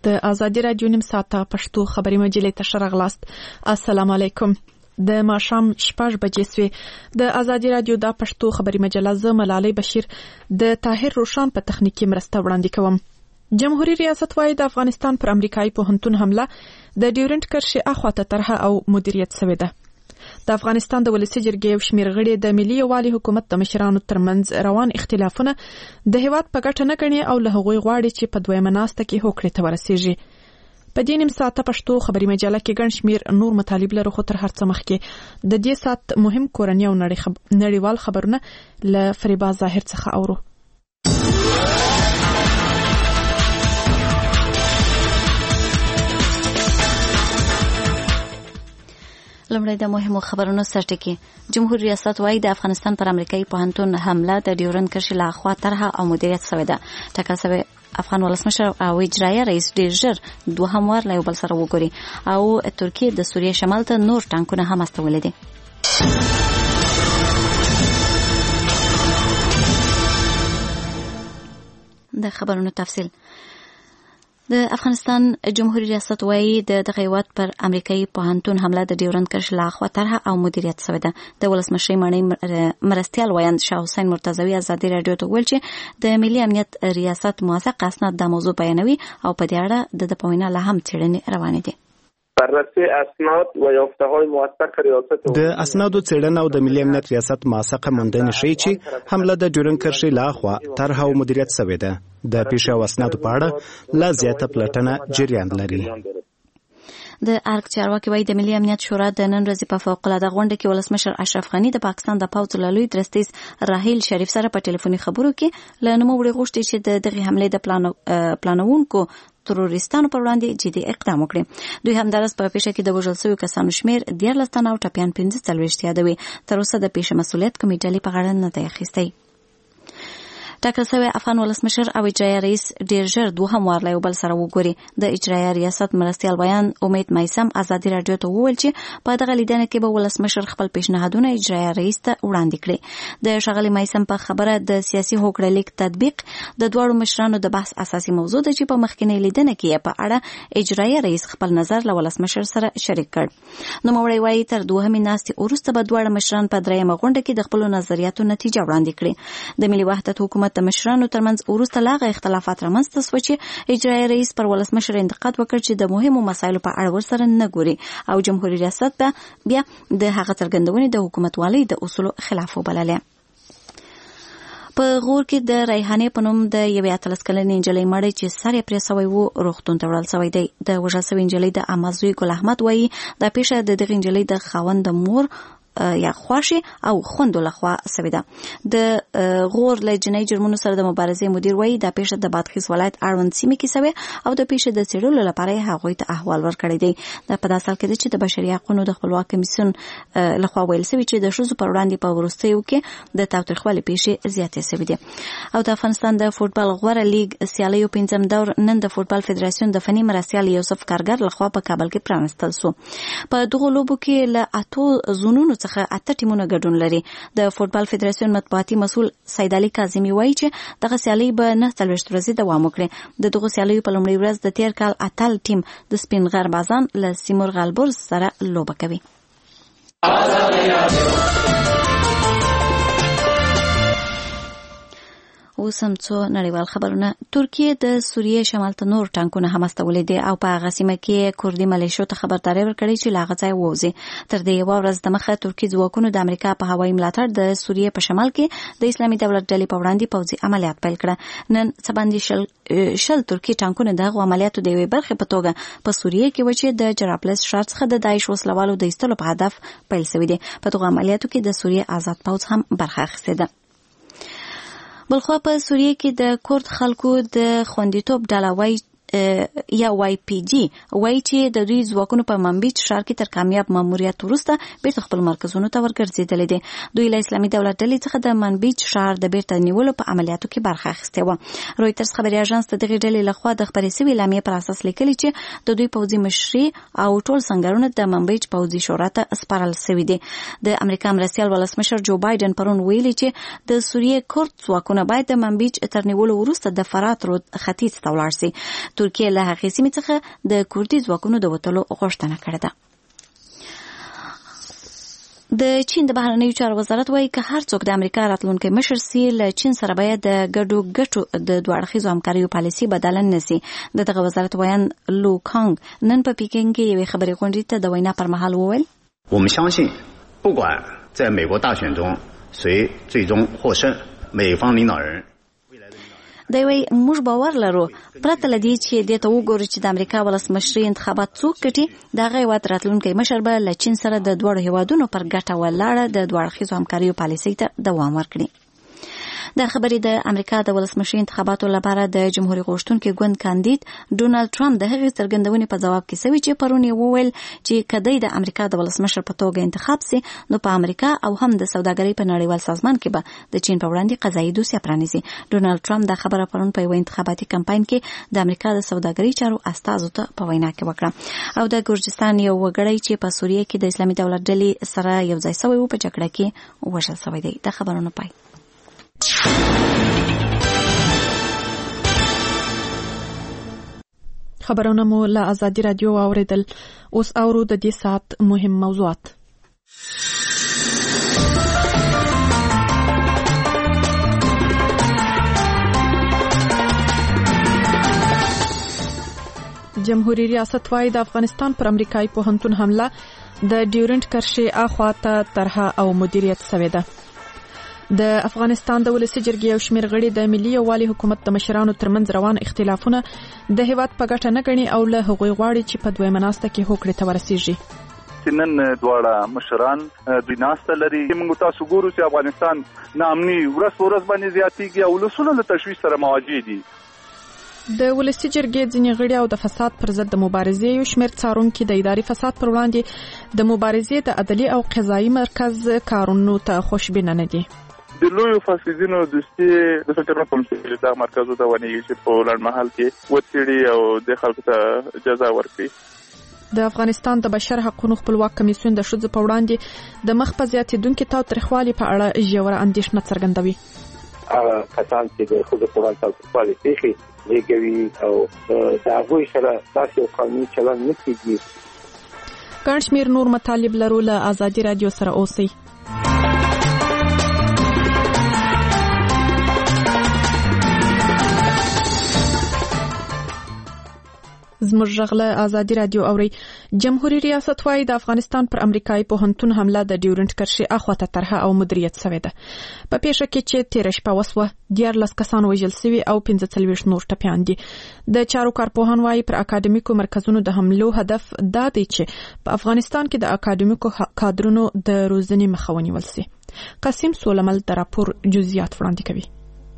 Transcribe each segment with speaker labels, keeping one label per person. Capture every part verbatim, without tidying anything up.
Speaker 1: د ازادي راډیو نیم ساعته پښتو خبري مجلې ته شرغلاست. السلام علیکم. د ماښام شپږ بجې سوې. د ازادي راډیو د پښتو خبري مجله زه ملالۍ بشیر د طاهر روشان په تخنیکی مرسته وړاندې کوم. جمهوریت ریاست وايي د افغانستان پر امریکایي پوهنتون حمله د ډیورنټ کرښې اخواته طرحه او مدیریت شوې ده. د افغانستان د ولسي جرګې یو شمېر غړي د ملي یووالي حکومت د مشرانو ترمنځ روان اختلافونه د هیواد په ګټه نه ګڼي او له هغوی غواړي چې په دویمه ناسته کې هوکړې ته ورسیږي. په دې نیم ساعته پښتو خبري مجله کې ګڼ شمېر نور مطالب لرو، خو تر هر څه مخکې د دې ساعت مهم کورني او نړیوال خبرونه له فریبا ظاهر څخه اورو.
Speaker 2: لمړی د مهمو خبرونو سرټکی. جمهوریت ریاست وايي د افغانستان پر امریکایي پوهنتون حمله د ډیورنټ کرښې له خوا طرحه او مدیریت شوې ده. ټاکل شوی افغان ولسمشر او اجرایه رئیس ډیر ژر دوهم وار له یو بل سره وګوري او ترکیه د سوریې شمال ته نور ټانکونه هم استولي دي. د خبرونو تفصیل. د افغانستان جمهوریت ریاست وايي د دغه هیواد پر امریکایي پوهنتون حمله د ډیورنټ کرښې له خوا طرحه او مدیریت شوې ده. د ولسمشر ماڼۍ مرستیال ویاند شاه حسین مرتضوی ازادي راډیو ته ویل چې د ملي امنیت ریاست موثق اسناد د موضوع بیانوي او په دې اړه د پوینه له هم څېړنې روانې دي.
Speaker 3: بررسی اسناد و یافته‌های موثق ریاست
Speaker 4: د اسنادو څېړنه او د ملي امنیت ریاست موثقه موندنې ښیي چې حمله د ډیورنټ کرښې له خوا طرحه او مدیریت شوې ده. د پیښې او اسنادو په اړه لا زیاته پلټنه جریان لري.
Speaker 2: د ارګ چارواکي وايي د ملي امنیت شورا د نن ورځې په فوق العاده غونډه کې ولسمشر اشرف غني د پاکستان د پوځ له لوی درستیز راهیل شریف سره په ټلیفوني خبرو کې له نوموړي غوښتي چې د دغه حملې د پلان پلانونکو تروریستانو پر وړاندې جدي اقدام وکړي. دوی همدارس په پیښه کې د وژل شویو کسانو شمېر دیارلس تنه او ټپیان پنځه څلوېښت یادوي. تر اوسه د پیښې مسؤلیت کومې ډلې په غاړه نه دی اخیستی. ټاکل شوی افغان ولسمشر او اجرایه رئیس ډیر ژر دوهم وار له یو بل سره وګوري. د اجرایه ریاست مرستیال بیان امید میسم ازادي راډیو ته وویل چې په دغه لیدنه کې به ولسمشر خپل پیشنهادونه اجرایه رئیس ته وړاندې کړي. د ښاغلي میسم په خبره د سیاسي هوکړه لیک تطبیق د دواړو مشرانو د بحث اساسي موضوع ده چې په مخکینی لیدنه کې په اړه اجرایه رئیس خپل نظر له ولسمشر سره شریک کړ. نوموړی وايي تر دوهمې ناستې وروسته به دواړه مشران په درېیمه غونډه کې د خپلو نظریاتو نتیجه وړاندې کړي. د ملي وحدت حکومت د مشرانو ترمنځ وروسته لاغه اختلافات رامنځته شوه چې اجرایه رئیس پر ولسمشر انتقاد وکړ چې د مهمو مسایلو په اړه ورسره نه ګوري او جمهوریت ریاست به بیا د هغه څرګندونې د حکومتوالۍ د اصولو خلاف وبللې. په غور کې د ریحانې په نوم د یوې اتلس کلنې نجلۍ مړی چې سر یې پرې سوی و روغتون ته وړل شوی دی. د وژل شوې نجلۍ د عمه زوی ګل احمد وایي دا پیښه د دغې نجلۍ د خاوند مور یا خواشي او خوندو لخوا سوي ده. د غور له جنایي جرمونو سره د مبارزې مدیر وایي دا پیښه د بادغیس ولایت اړوند سیمې کې سوي او د پیښې د څېړلو لپاره هغوی ته احوال ورکړی دی. دا په داسې حال کې ده چې د بشري حقوقو د خپلواک کمیسیون لخوا ویل سوي چې د ښځو پر وړاندې په وروستیو کې د تاوتریخوالي پیښې زیاتې سوي دي. او د افغانستان د فوټبال غوره لیګ سیالیو پنځم دور نن د فوټبال فدراسیون د فني مرستیال یوسف کارګر لخوا په کابل کې پرانستل شو. په دغه لوبو کې له اتو زونونو څخه اته ټیمونه ګډون لري. د فوټبال فدراسیون مطبوعاتي مسؤل سید علي کاظمي وایي چې دغه سیالي به نه څلوېښت ورځې دوام وکړي. د دغه سیالیو په لومړۍ ورځ د تیر کال اتل ټیم د سپین غر بازان له سیمور غالبورز سره لوبه کوي. اوس هم څو نړیوال خبرونه. ترکیه د سوریې شمال ته نور ټانکونه هم استولي دي او په هغه سیمه کې کردي ملیشو ته خبرداری ورکړی چې له هغه ځایه ووځي. تر دې یوه ورځ دمخه ترکي ځواکونو د امریکا په هوایي ملاتړ د سوریې په شمال کې د اسلامي دولت ډلې په وړاندې پوځي عملیات پیل کړه. نن څه باندې شل شل ترکي ټانکونه د هغو عملیاتو د یوې برخې په توګه په سوریې کې و چې د جراپلس ښار څخه د داعش وسلوالو د ایستلو په هدف پیل شوي دي. په دغو عملیاتو کې د سوریې آزاد پوځ هم برخه اخیستې ده. بلخوا په سوریه کې د کورد خلکو د خوندیتوب ډله وایي یا وای پی جی وایي چې د دوی ځواکونو په منبیج ښار کې تر کامیاب ماموریت وروسته بیرته خپل مرکزونو ته ورګرځېدلي دي. دوی له اسلامي دولت ډلې څخه د منبیج ښار د بیرته نیولو په عملیاتو کې برخه اخیستې وه. رویټرز خبري اژانس د دغې ډلې لخوا د خپرې سوي اعلامیې پر اساس لیکلي چې د دوی پوځي مشري او ټول سنګرونه د منبیج پوځي شورا ته سپارل سوي دي. د امریکا مرستیال ولسمشر جو بایدن پرون ویلي چې د سوریې کورد ځواکونه باید د منبیج تر نیولو وروسته د فرات رود ختیځ ته ولاړ سي. ترکیه له هغې دغه سیمې څخه د کوردي ځواکونو د وټلو غوښتنه کړې ده. د چین د بهرنیو چارو وزارت وايي که هر څوک د امریکا راتلونکي مشر سي له چین سره باید د ګډو ګټو د دوه اړخیزو همکاریو پالیسي بدله نشي. دغه وزارت وایي لو کانګ نن په پیکینګ کې یوې خبرې غونډې ته د وینا پر مهال وویل:
Speaker 5: 我们相信不管在美国大选中谁最终获胜，美方领导人
Speaker 2: دی وی موږ باور لرو پرته لدی چې د ته وګورو چې د امریکا ولسمشري انتخابات څوک کټي دغه وخت راتلونکي مشر به له چین سره د دوه هیوادونو پر ګټه ولاړه د دوه اړخیزو همکاریو پالیسۍ ته دوام ورکړي. د خبرې د امریکا د ولسمشري انتخاباتو لپاره د جمهوریت غوښتونکي ګوند کاندید ډونالد ټرمپ د هغې څرګندونې په جواب کې سوي چې پرون یې وویل چې کدی د امریکا د ولسمشر په توګه انتخاب سي نو په امریکا او هم د سوداګرۍ په نړیوال سازمان کې به د چین په وړاندې قضایي دوسیه پرانیزي. ډونالد ټرمپ دا خبره پرون په یو انتخاباتي کمپاین کې د امریکا د سوداګرۍ چارو استازو ته په وینا کې وکړه. او د ګورجستان یو وګړی چې په سوریه کې د اسلامي دولت ډلې سره یو ځای شوی و په جګړه کې وژل شوی دی. دا خبرونه پای
Speaker 1: خبرونه مو له آزادي رادیو اوریدل. اوس اورو د دې ساعت مهم موضوعات. جمهوریت ریاست وايي د افغانستان پر امریکایي پوهنتون حمله د ډیورنټ کرښې اخوا ته طرحه او مدیریت شوې ده. د افغانستان د ولسي جرګې یو شمېر غړي د ملي یووالي حکومت د مشرانو ترمنځ روان اختلافونه د هیواد په ګټه نه ګڼي او له هغوی غواړي چې په دویمه ناسته کې هوکړې ته ورسیږي.
Speaker 6: نن دواړه مشران د ناسته لري. موږ تاسو ګورو چې افغانستان نامني ورځ ورځ باندې زیاتېږي او ولسونه له تشویش سره مواجه دي.
Speaker 1: د ولسي جرګې ځینې غړي او د فساد پر ضد د مبارزې یو شمېر څارونکي د اداري فساد پر وړاندې د مبارزې د عدلي او قضایي مرکز کارونو ته خوشبینه نه دي.
Speaker 6: د لویو فاسدینو دوستي د فکر کوم چې دا مرکزو ته ونیږي چې په لړمحل کې وڅېړي او د خلکو ته جزا ورکړي.
Speaker 1: د افغانستان د بشر حقوقو خپلواک کمیسیون د ښځو په وړاندې د مخ په زیاتېدونکي تاوتریخوالي په اړه ژوره اندېښنه څرګندوي.
Speaker 3: هغه کسان چې د ښځو په وړاندې تاوتریخوالي پېښې زېږوي او د هغوی سره داسې قانوني چلند نه کېږي.
Speaker 1: ګڼ شمېر نور مطالب لرو. له آزادي رادیو سره اوسئ. زموږ غږ له آزادي رادیو اوري. جمهوریت ریاست وايي د افغانستان پر امریکایي پوهنتون حمله د ډیورنټ کرښې اخوا ته طرحه او مدیریت شوې ده. په پیښه کې چې تېره شپه وسوه دیارلس کسان وژل شوي او پنځه څلوېښت نور ټپیان دي. د چارو کارپوهان وايي پر اکاډمیکو مرکزونو د حملو هدف دا دی چې په افغانستان کې د اکاډمیکو کادرونو د روزنې مخه ونیول شي. قاسم سولمل د راپور جزئیات وړاندې کوي.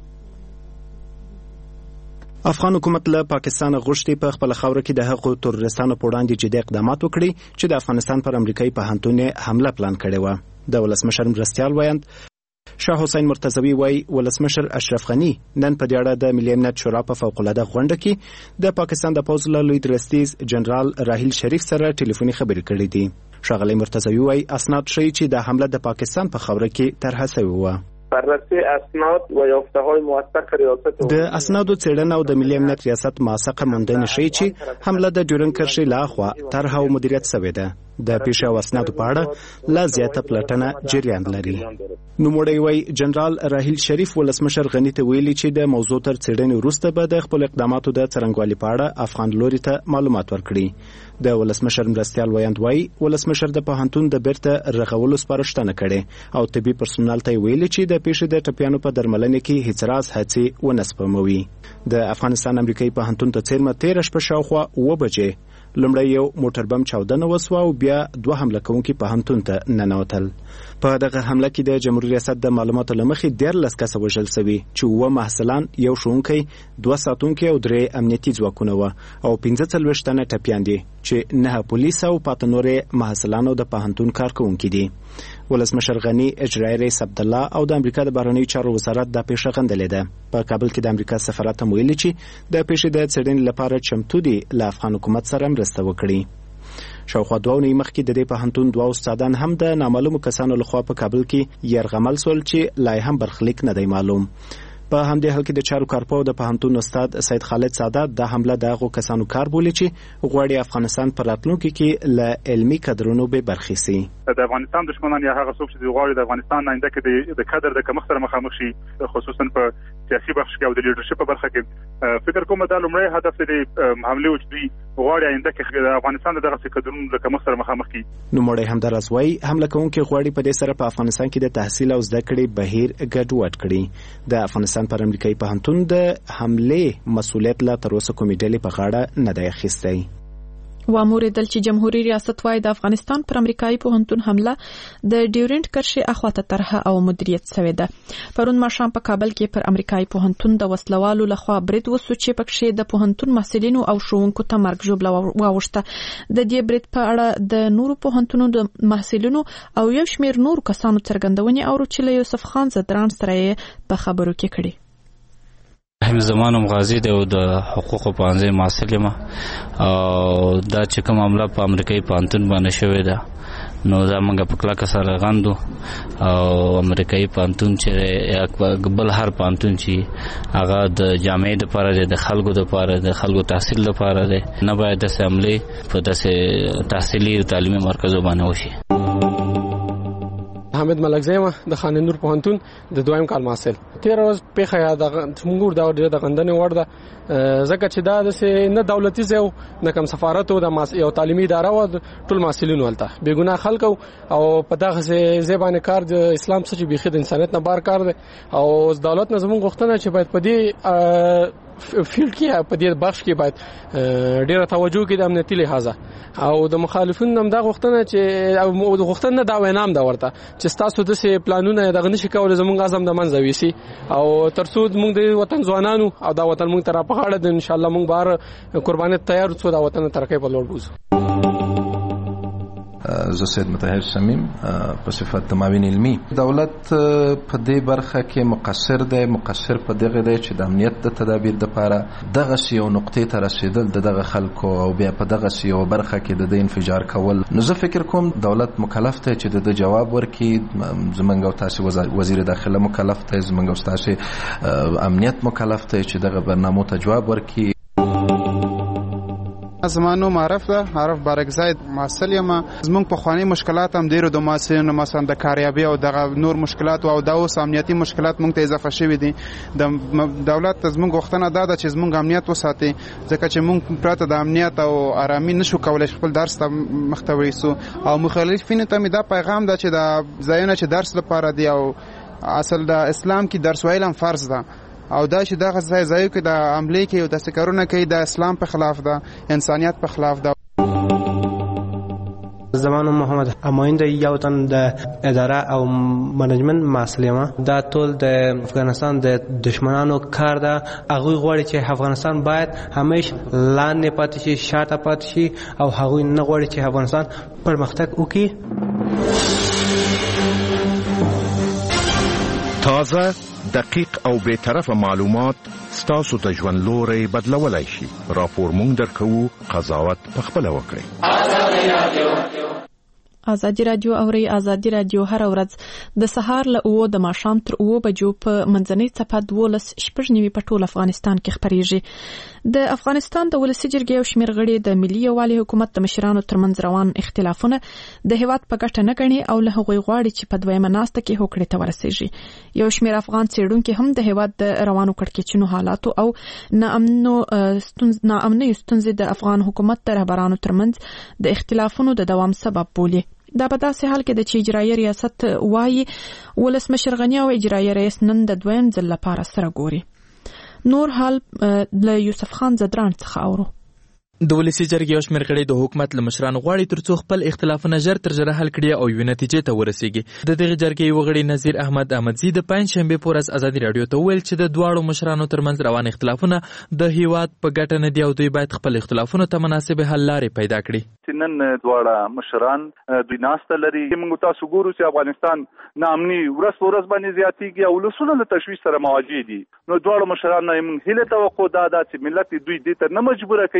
Speaker 4: افغان حکومت له پاکستان غوښتي په خپل خاوره کې د هغو تروریستانو په وړاندې جدي اقدامات وکړي چې د افغانستان پر امریکایي پوهنتون حمله پلان کړې و. د ولسمشر مرستیال وایند شاه حسین مرتضوی وايي ولسمشر اشرف غنی نن په دې اړه د ملي امنیت شورا په فوق العاده غونډه کې د پاکستان د پوځ له لوی درستیز جنرال راحیل شریف سره ټلیفوني خبرې کړې دي. ښاغلی مرتضوی وايي اسناد ښیي چې د حمله د پاکستان په خاوره کې طرحه شوې وه.
Speaker 3: بررسی اسناد و یافته‌های موثق ریاست
Speaker 4: د اسنادو څېړنه او د ملي امنیت ریاست موثقه موندنې ښیي چې حمله د ډیورنډ کرښې له اخوا طرحه او مدیریت شوې ده. د پیښې او اسنادو په اړه لا زیاته پلټنه جریان لري. نوموړی وايي جنرال راحیل شریف ولسمشر غنی ته ویلي چې د موضوع تر څېړنې وروسته به د خپل اقداماتو د څرنګوالي په اړه افغان لوري ته معلومات ورکړي. د ولسمشر مرستیال وایند وايي ولسمشر د پوهنتون د بیرته رغولو سپارښتنه کړې او طبي پرسونل ته ویلي چې د پیښې د ټپیانو په درملنه کې هیڅ راز هڅې ونه سپموي. د افغانستان امریکایي پوهنتون ته څیرمه تېره شپه شاوخوا اوه بجې لومړی یو موټر بم چاودنه وسوه او بیا دوه حمله کوونکي پوهنتون ته ننوتل. په دغه حمله کې د جمهوریت ریاست د معلوماتو له مخې دیارلس کسه وژل شوي چې اووه محصلان، یو ښوونکی، دوه ساتونکي او درې امنیتي ځواکونه وه او پنځه څلوېښت تنه ټپیان دي چې نهه پولیس او پاته نورې محصلان او د پوهنتون کارکوونکي دي. ولسمشر غنی، اجرایي رئیس عبدالله او د امریکا د بهرنیو چارو وزارت دا پیښه غندلې ده. په کابل کې د امریکا سفارت هم ویلي چې د پیښې د څېړنې لپاره چمتو دي له افغان حکومت سره مرسته وکړي. شاوخوا دوه اونۍ مخکې د دې پوهنتون دوه استادان هم د نامعلومو کسانو لخوا په کابل کې یرغمل شول چې لا هم برخلیک نه دی معلوم. په همدې حال کې د چارو کارپو د پوهنتون استاد سید خالد سادات د حمله د هغو کسانو کار بولي چې غواړي افغانستان په راتلونکي کې له علمي کدرونو به برخې سي.
Speaker 6: د افغانستان دښمنان یا هغه څوک چې غواړي د افغانستان آینده کې د کادر د کمښت سره مخامخ شي، خصوصا په سیاسي بخش کې او د لیډرشپ په برخه کې، فکر کوم دا لومړی هدف دی حمله چې دوی غواړي آینده کې د افغانستان دغه کادرونو د کمښت سره مخامخ کی.
Speaker 4: نو مړی همدارس وایي حمله کوونکي غواړي په دې سره په افغانستان کې د تحصیل او زده کړې بهیر ګډوډ کړي. د افغانستان پر امریکایي پوهنتون د حملې مسؤلیت لا تر اوسه کومې ډلې په غاړه نه دی اخیستی.
Speaker 1: واموریدل چې جمهوریت ریاست وايي د افغانستان پر امریکایي پوهنتون حمله د ډیورنټ کرښې اخواته طرحه او مدیریت شوې ده. پرون ماښام په کابل کې پر امریکایي پوهنتون د وسلوالو لخوا برید وسو چې پکښې د پوهنتون محصلینو او ښوونکو ته مرګ ژوبله واوښته. د دې برید په اړه د نورو پوهنتونو د محصلینو او یو شمېر نورو کسانو څرګندونې اورو چې له یوسف خان زدران سره یې په خبرو کې کړي.
Speaker 7: حفظ زمان غازی دی او د حقوق پوهنځي محصل یم او دا چې کوم معامله په امریکایي پوهنتون باندې شوې ده نو دا موږ په کلکه سره غندو او امریکایي پوهنتون چې بل هر پوهنتون چې هغه د جامعې لپاره دی، د خلکو لپاره، د خلکو تحصیل لپاره دی، نه باید داسې حملې په داسې تحصیلي تعلیمي مرکزو باندې وشي.
Speaker 8: حامد ملکزی ما د خان نور پوهنتون د دویم کال محصل. تیر ورځ پیښه یاد موږ دا ډېر د غندنې وړ ده ځکه چې دا د نه دولتي ځای نه کوم سفارت او د یو تعلیمي اداره و، ټول محصلین ولته بې ګناه خلک او په دغه ځای باندې کار د اسلام څخه بيخي د انسانیت نه بار کار دی او دولت نه زموږ غوښتنه چې باید په دې فیلډ کې په دې بخش کې باید ډیره توجه کې د امنیتي لحاظه او د مخالفینو هم دا غوښتنه چې او د غوښتنه دا وینام دا ورته چې تاسو د سه پلانونه دغه نشي کولای زموږ اعظم د منځ ویسي او ترڅو موږ د وطن ځوانانو او دا وطن موږ تر په غاړه د ان شاء الله موږ بار قربانیت تیار څو دا وطن ترقې په لور بوزو.
Speaker 9: زه سید مطهر شمیم په صفت د معاون علمي. دولت په دې برخه کې مقصر دی، مقصر په دغه دی چې د امنیت د تدابیر لپاره دغه یو نقطې ته رسیدل د دغه خلکو او بیا په دغه یو برخه کې د انفجار کول. نو زه فکر کوم دولت مکلف دی چې د جواب ورکړي. زمونږ او تاسو وزیر داخله مکلف دی، زمونږ او تاسو امنیت مکلف دی چې دغه برنامو ته جواب ورکړي.
Speaker 10: زمانو معرف ده عارف بارکزاید محصل یم. زمونږ په خواني مشکلات هم ډیرو د محصلینو مثلا د کاریابي او د نور مشکلات او د اوس امنیتي مشکلات مونږ ته اضافه شوي دي. د دولت زمونږ غوښتنه دا ده چې زمونږ امنیت وساتي ځکه چې مونږ پرته د امنیت او آرامي نشو کولای خپل درس ته مخته وړو او مخالفینو ته مې دا پیغام ده چې د ځایونه چې درس لپاره دی او اصل د اسلام کې درس ویل هم فرض ده او دا چې دغه ځای ځای کې د عملې کې او د سکرونه کې د اسلام په خلاف ده، انسانيت په خلاف ده.
Speaker 11: زمانو محمد اماینده یو تن د اداره او منیجمنت مسلمه دا ټول د افغانستان د دشمنانو کار ده. هغه غواړي چې افغانستان باید همیش لاندې پاتې شي، شاته پاتې شي او هغه نه غواړي چې افغانستان پرمختګ وکړي.
Speaker 12: تازه دقیق او به طرفه معلومات ستاسو د ژوند لوري بدلولای شي. راپور مونږ درکو، قضاوت په خپل وکړئ.
Speaker 1: ازادي رادیو اوري ازادي رادیو هر ورځ د سهار له اوو د ماښام تر اوو بجو په منځنۍ څپه دولس شپږ نیوي په ټول افغانستان کې خبريږي. د افغانستان د ولسي جرګې او شمېر غړي د ملي یووالي حکومت د مشرانو ترمنځ روان اختلافونه د هیواد په ګټه نه ګڼي او له هغوی غواړي چې په دویمه ناسته کې هوکړې ته ورسیږي. یو شمېر افغان څېړونکي هم د هیواد د روانو کړکېچونو حالاتو او ناامنو ستونز ناامنۍ ستونزې د افغان حکومت د رهبرانو ترمنځ د اختلافونو د دوام سبب بولي. دا په داسې حال کې د چې اجرایي ریاست وایي ولسمشر غني او اجرایي رئیس نن د دویم ځل لپاره سره ګوري. نور حال له یوسف خان زدران څخه اورو.
Speaker 13: د ولسی جرګې او شمېر غړي د حکومت له مشرانو غواړي ترڅو خپل اختلافونه ژر تر ژره حل کړي او یو نتیجې ته ورسیږي. د دغه جرګې وغړي نظیر احمد احمدزی د پنځ شنبه پر ورځ ازادي رادیو ته ویل چې د دواړو مشرانو ترمنځ روان اختلافونه د هیواد په ګټه نه دي او دوی باید خپل اختلافونه ته مناسب حل لارې پیدا کړي.
Speaker 6: نن دواړه مشران دوی ناسته لري. موږ تاسو ګورو چې افغانستان ناامني ورځ ورځ باندې زیاتېږي او ولسونه له تشویش سره مواجه دي. نو دواړو مشرانو موږ هیله توقع دا ده چې ملت دوی دې ته نه مجبوره کوي چې سبا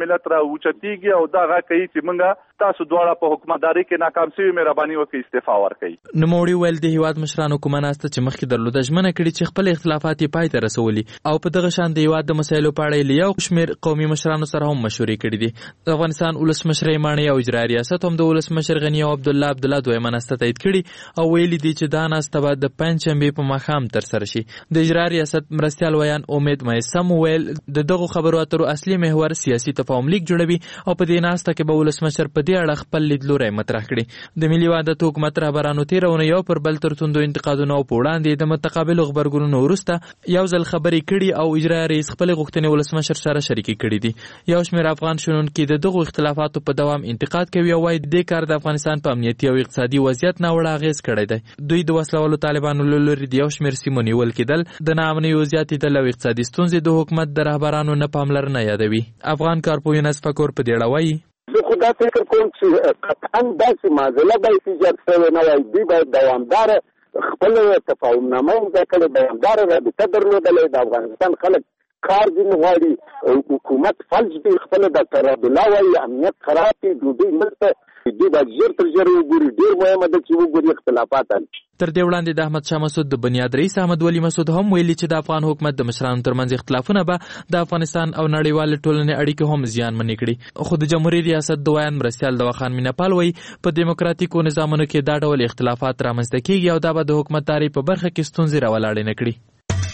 Speaker 6: ملت را اوچتيږي او دا غا کوي چې موږ تاسو دواړه په حکومتداري کې ناکام شوي مهرباني وکړئ استعفا ورکړئ.
Speaker 13: نوموړي ویل د هیواد مشرانو کومه ناسته چې مخکې درلوده ژمنه کړې چې خپل اختلافات یې پای ته رسولي او په دغه شان د هیواد د مسایلو په اړه یې یو شمېر قومي مشرانو سره هم مشورې کړې دي. د افغانستان ولسمشر ماڼۍ او اجرایي ریاست هم د ولسمشر غني او عبدالله عبدالله دویمه ناسته تایید کړي او ویلي دي چې دا ناسته به د پنجشنبې په ماښام ترسره شي. د اجرایي ریاست مرستیال ویان امید میثم ویل د دغو خبرو اترو اصلي محور سیاسي تفاهم لیک جوړوي او په دې ناسته کې به ولسمشر په دې اړه خپل لیدلوری مطرح کړي. د ملي وحدت حکومت رهبرانو تېره اونۍ یو پر بل تر توندو انتقادونو په وړاندې د متقابلو غبرګونونو وروسته یو ځل خبرې کړي او اجرایي رئیس خپلې غوښتنې ولسمشر سره شریکې کړي دي. یو شمېر افغان شنونکي د دغو اختلافاتو په دوام انتقاد کوي او وایي دې کار د افغانستان په امنیتي او اقتصادي وضعیت ناوړه اغېز کړی دی. دوی د وسلوالو طالبانو له لورې د یو شمېر سیمو نیول کېدل، د ناامنیو زیاتېدل او اقتصادي ستونزې د حکومت د رهبرانو نه پاملرنه یادوي. افغان کارپوه یونس فکر په دې اړه وایي
Speaker 14: زه خو دا فکر کوم چې قطعا داسې معضله باید ایجاد شوې نه وای. دوی باید دوامداره خپل تفاهمنامه امضا کړې، دوامداره رابطه درلودلې. د افغانستان خلک کار ځینې غواړي، حکومت فلج دی، خپله ډاکټر عبدالله وایي امنیت خراب دی، دوی ملته دوی باید ژر تر ژره وګوري. ډېر مهمه ده چې وګوري اختلافات حل شي.
Speaker 13: تر دې وړاندې د احمد شاه مسعود د بنیاد رئیس احمد ولي مسعود هم ویلي چې د افغان حکومت د مشرانو ترمنځ اختلافونه به د افغانستان او نړیوالې ټولنې اړیکې هم زیانمنې کړي. خو د جمهوریت ریاست د ویان مرستیال دواخان میناپال وایي په دیموکراتیکو نظامونو کې دا ډول اختلافات رامنځته کېږي او دا به د حکومتدارۍ په برخه کې ستونزې راولاړې نه کړي.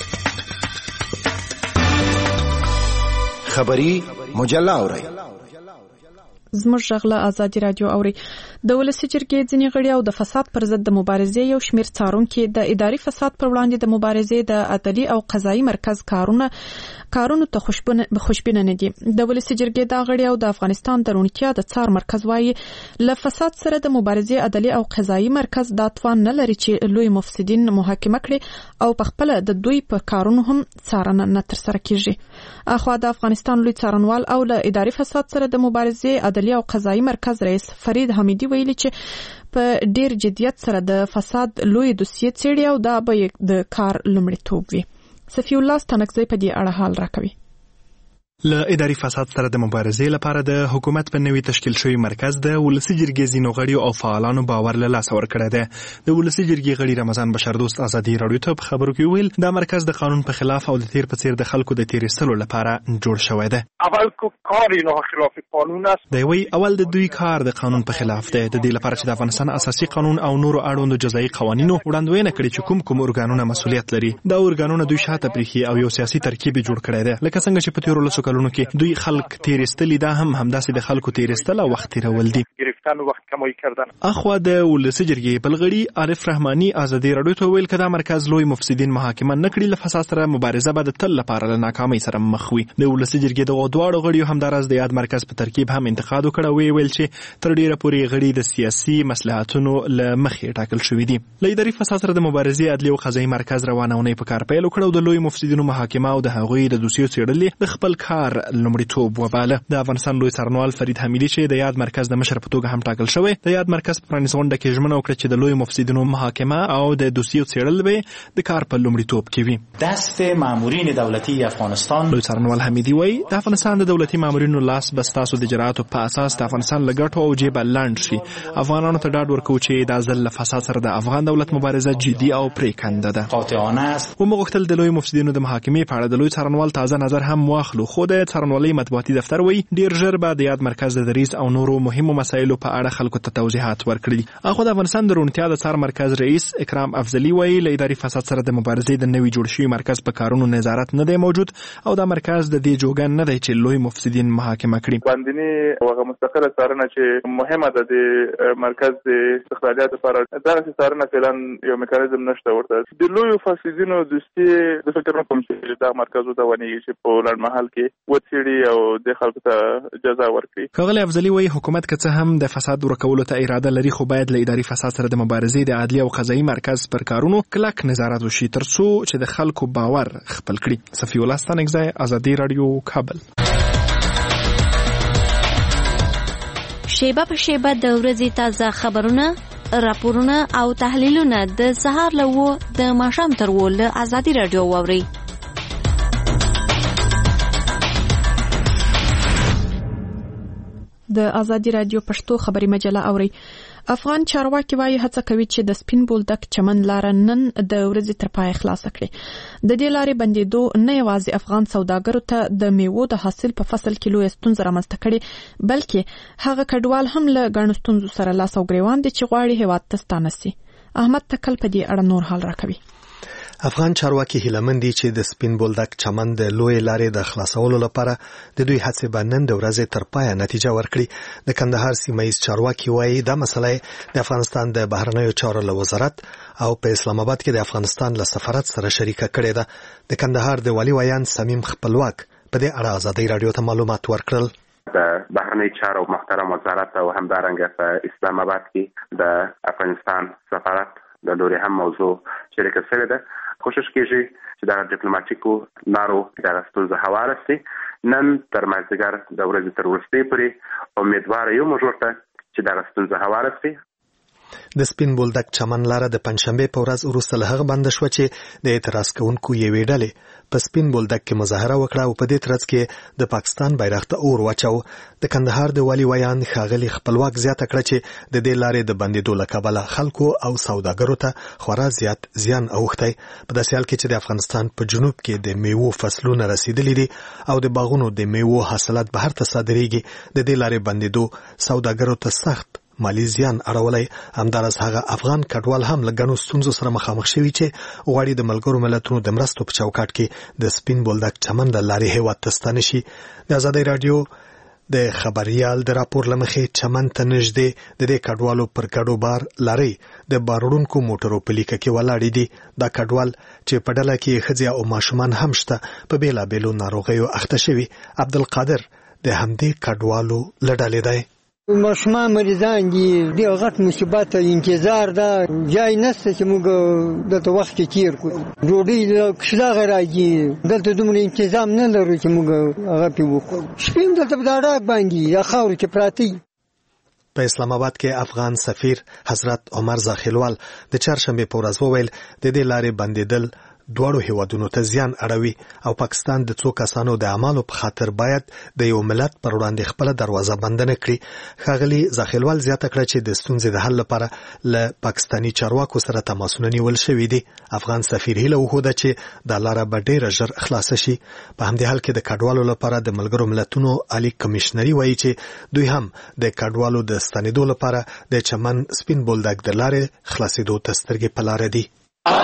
Speaker 15: خبری مجله اورئ.
Speaker 1: زموږ غږ ازادي رادیو اوري. د ولسي جرګې ځینې غړي او د فساد پر ضد د مبارزې یو شمېر څارونکي د اداري فساد پر وړاندې د مبارزې د عدلي او قضایي مرکز کارونه کارونو ته خوشبینه نه دي. د ولسي جرګې د غړي او د افغانستان د روڼتیا د څار مرکز وایي له فساد سره د مبارزې عدلي او قضایي مرکز دا توان نه لري چې لوی مفسدین محاکمه کړي او په خپل د دوی په کارونو هم څارنه نه ترسره کیږي. اخوا د افغانستان لوی څارنوال او له اداري فساد سره د مبارزې عدلي او قضایي مرکز رئیس فرید حمیدي ویلي چې په ډیر جدیت سره د فساد لوی دوسیې څېړي او دا به د کار لومړیتوب وي. صفی الله ستانکزی په دې اړه حال راکوي.
Speaker 16: له اداري فساد سره د مبارزې لپاره د حکومت په نوي تشکیل شوی مرکز د ولسي جرګې ځینو غړي او فعالانو باور له لاسه ورکړی دی. د ولسي جرګې غړي رمضان بشردوست ازادي رادیو ته په خبرو کې ویل دا مرکز د قانون په خلاف او د تیر په څیر د خلکو د تیرستلو لپاره جوړ شوی دی.
Speaker 17: اول کار اینا خلاف قانون است.
Speaker 16: دی وی اول د دوی کار د قانون په خلاف دی. د دې لپاره چې د افغانستان اساسي قانون او نورو اړوندو جزایي قوانینو وړاندوینه کړي چې کوم کوم ارګانونه مسؤلیت لري. دا ارګانونه دوی شاته پریخي او یو سیاسي ترکیب جوړ کړی دی. لکه څنګه چې په تیرو لسو کلونو کې دوی خلک تیرستلی دا هم همداسې د خلکو تیرستل او وخت تیرول دي.
Speaker 17: گرفتن و وخت کمایی کردن.
Speaker 16: اخوا د ولسي جرګې بلغړي عارف رحماني ازادي رادیو ته ویل کدا مرکز لوی مفسدین محاکمه نکړي له فساد سره مبارزه به د تل لپاره له ناکامۍ سره مخ وي. د ولسي جرګې د غوډواړو غړي هم درز د یاد مرکز په ترکیب هم انتقاد وکړ وی ویل چې تر ډیره پورې غړي د سیاسي مصلحتونو له مخې ټاکل شوې دي. له اداري فساد سره د مبارزې عدلي او قضایي مرکز روانونه په کار پیل وکړ او د لوی مفسدینو محاکمه او د هغوی د دوسیو څېړلې د خپل کار لومړیتوب وباله. د افغانستان لوی څارنوال فرید حمیدي چې د یاد مرکز د مشر په توګه هم ټاکل شوی د یاد مرکز په پرانیست غونډه کې ژمنه وکړه چې د لوی مفسدینو محاکمه او د دوسیو څېړل به د کار په لومړیتوب کې وي.
Speaker 18: دست مامورین دولتي افغانستان
Speaker 16: لوی څارنوال حمیدي وایي د افغانستان د دولتي مامورینو لاس به ستاسو د اجراتو په اساس د افغانستان له ګټو او جیبه لاندې شي. افغانانو ته ډاډ ورکوو چې دا ځل له فساد سره د افغان دولت مبارزه جدي او پرېکنده ده.
Speaker 18: قاطعانه است.
Speaker 16: ومو غوښتل د لوی مفسدینو د محاکمې په اړه د لوی څارنوال تازه نظر هم واخلو خو د څارنوالۍ مطبوعاتي دفتر وایي ډېر ژر به د یاد مرکز د دریځ او نورو مهمو مسایلو په اړه خلکو ته توضیحات ورکړي. اخو د افغانستان د روڼتیا د څار مرکز رئیس اکرام افضلي وایي له اداري فساد سره د مبارزې د نوي جوړ شوي مرکز په کارونو نظارت نه دی موجود او دا مرکز د دې جوګه نه دی چې لوی مفسدین محاکمه کړي.
Speaker 6: باندنی هغه مستقله څارنه چې مهمه ده د مرکز د استقلالیت لپاره دا څارنه فعلا یو میکانیزم نشته ورته. د لوی مفسدینو دوستي د فکر کوم چې دا مرکز د ونی چې په لړ محل کې وڅېړي او د خلکو ته جزا ورکړي.
Speaker 16: ښاغلی افضلي وایي حکومت که څه هم د فساد ورکولو ته اراده لري خو باید له اداري فساد سره د مبارزې د عدلي او قضایي مرکز پر کارونو کلک نظارت وشي ترڅو چې د خلکو باور خپل کړي. صفی الله ستانکزی ازادي رادیو کابل.
Speaker 2: شیبه په شیبه د ورځې تازه خبرونه راپورونه او تحلیلونه د سهار له و د ماښام تر و له ازادي رادیو واورئ.
Speaker 1: د ازادي رادیو پښتو خبري مجله اوري. افغان چارواکي وايي هڅه کوي چې د سپین بولدک چمن لار نن د ورځې تر پای خلاص کړي. د دې لارې بندیدو نه یوازې افغان سوداګرو ته د میوو د حاصل په فصل کې لوی ستونزې رامنځته کړي، بلکې هغه کډوال هم له ګڼو ستونزو سره لاس او ګریوان دي چې غواړي هیواد ته ستانه سي. احمد تکل په دې اړه نور حال راکوي.
Speaker 19: افغان چارواکي هیلمن دي چې د سپین بولدک چمن د لوی لارې د خلاصولو لپاره د دوی هڅې به نن د ورځې تر پایه نتیجه ورکړي. د کندهار سیمه‌ییز چارواکي وایي دا مسله د افغانستان د بهرنیو چارو له وزارت او په اسلام آباد کې د افغانستان له سفارت سره شریکه کړې ده. د کندهار د والي ویان صمیم خپلواک په دې اړه ازادي رادیو ته معلومات ورکړل.
Speaker 20: د بهرنی چارو محترم وزارت او همدارنګه په اسلام آباد کې د افغانستان سفارت د لوري هم موضوع شریکه شوې ده. کوشش کیږي چې د ډیپلوماټیکو لارو د ستونزو هواره سي. نن تر مازدیګر د ورځې تر وروستۍ پورې امیدوار یو موږ ورته چې د ستونزو هواره سي.
Speaker 19: د سپین بولدک چمن لاره د پنځشنبه په ورځ وروسته له هغه بند شو چې د اعتراض کوونکو یوې ډلې په سپین بولدک کې مظاهره وکړه او په دې ترڅ کې د پاکستان بیرغ ته اور واچاو. د کندهار د والي ویان ښاغلي خپلواک زیاته کړه چې د دې لارې د بندیدو له کبله خلکو او سوداګرو ته خورا زیات زیان اوښتی. په داسې حال کې چې د افغانستان په جنوب کې د میوو فصلونه رسیدلي دي او د باغونو د میوو حاصلات بهر ته صادریږي، د دې لارې بندیدو سوداګرو ته سخت مالی زیان اړولی. همدارس هغه افغان کډوال هم له ګڼو ستونزو سره مخامخ شوي چې غواړي د ملګرو ملتونو د مرستو په چوکاټ کې د سپین بولدک چمن له لارې هیواد ته ستانه شي. د ازادي رادیو د خبريال د راپور لمخې چمن ته نږدې د دې کډوالو پر ګډو بار لاري د بارونکو موټرو په لیکه کې ولاړ دي. دا کډوال چې په ډله کې ښځې او ماشومان هم شته په بیلابیلو ناروغیو اخته شوي. عبدالقادر د همدې کډوالو له ډلې دی.
Speaker 21: ماشومان مریضان دي، ډېر غټ مصیبت انتظار ده، جای نشته چې موږ دلته وخت کې تیر کړو. ډوډۍ له کښلاغه راځي، دلته دومره انتظام نه لرو چې موږ هغه پې وکړو. شپې هم دلته په داړاک باندې یا خاورو کې پراته دي.
Speaker 19: په اسلام آباد کې افغان سفیر حضرت عمر زاخیلوال د چهارشنبې په ورځ وویل د دې لارې بندیدل دواړو هیوادونو ته زیان اړوي او پاکستان د څو کسانو د اعمالو په خاطر باید د یو ملت پر وړاندې خپله دروازه بنده نه کړي. ښاغلي زاخیلوال زیاته کړه چې د ستونزې د حل لپاره له پاکستاني چارواکو سره تماسونه نیول شوي دي. افغان سفیر هیله وښوده چې دا لاره به ډیره ژر خلاصه شي. په همدې حال کې د کډوالو لپاره د ملګرو ملتونو عالی کمیشنري وایي چې دوی هم د کډوالو د ستنېدو لپاره د چمن سپین بولدک د لارې خلاصېدو ته سترګې په لاره دي.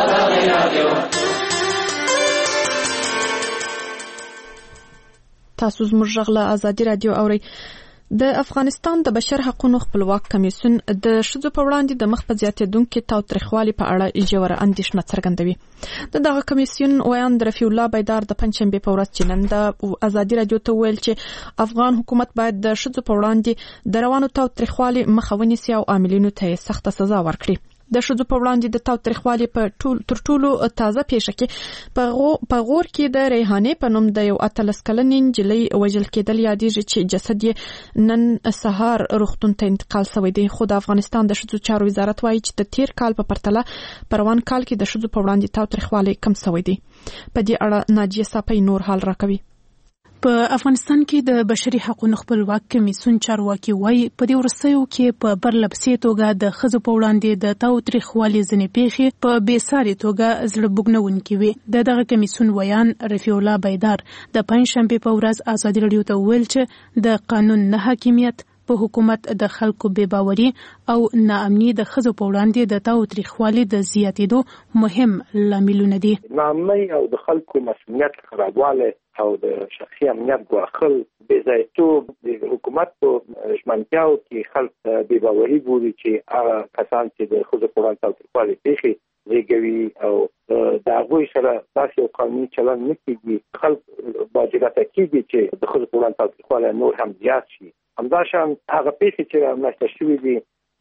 Speaker 1: تاسو زموږ غږ له ازادي رادیو اورئ. د افغانستان د بشر حقوقو خپلواک کمیسیون د ښځو په وړاندې د مخ په زیاتېدونکي تاوتریخوالي په اړه ژوره اندېښنه څرګندوي. د دغه کمیسیون ویان رفیع الله بیدار د پنځشنبې په ورځ چې نن د ازادي رادیو ته ویل چې افغان حکومت باید د ښځو په وړاندې د روانو تاوتریخوالي مخه ونیسي او عاملینو ته سخته سزا ورکړي. د ښځو په وړاندې د تاوتریخوالي په ټول تر ټولو تازه پیښه کې په غور کې د ریحانې په نوم د یو اتلس کلنې نجلۍ وژل کېدل یادېږي چې جسد یې نن سهار روغتون ته انتقال شوی دی. خو د افغانستان د ښځو چارو وزارت وایي چې د تیر کال په پرتله په روان کال کې د ښځو په وړاندې تاوتریخوالی کم شوی دی. په دې اړه ناجیه صافی نور حال راکوي.
Speaker 22: په افغانستان کې د بشري حقوقو خپلواک کمیسیون چارواکي وایي په دې وروستیو کې په پرلپسې توګه د ښځو په وړاندې د تاوتریخوالي ځینې پیښې په بېساري توګه زړه بوږنونکې وي. د دغه کمیسیون ویان رفیع الله بیدار د پنځشنبې په ورځ ازادي رادیو ته وویل چې د قانون نه حاکمیت په حکومت د خلکو بې باوري او ناامني د ښځو په وړاندې د تاوتریخوالي د زیاتېدو مهم لاملونه دي.
Speaker 3: ناامني او د خلکو مسؤلیت خرابوالی او د شخصي امنیت ګواښل، بېځایتوب، د حکومت په ژمنتیاو کې خلک بې باوري بولي چې هغه کسان چې د ښځو په وړاندې تاوتریخوالي پیښې زېږوي او د هغوی سره داسې یو قانوني چلند نه کېږي، خلک باجرته کېږي چې د ښځو په وړاندې تاوتریخوالی نور هم زیات شي. همداشان هغه پیښې چې رامنځته شوي دي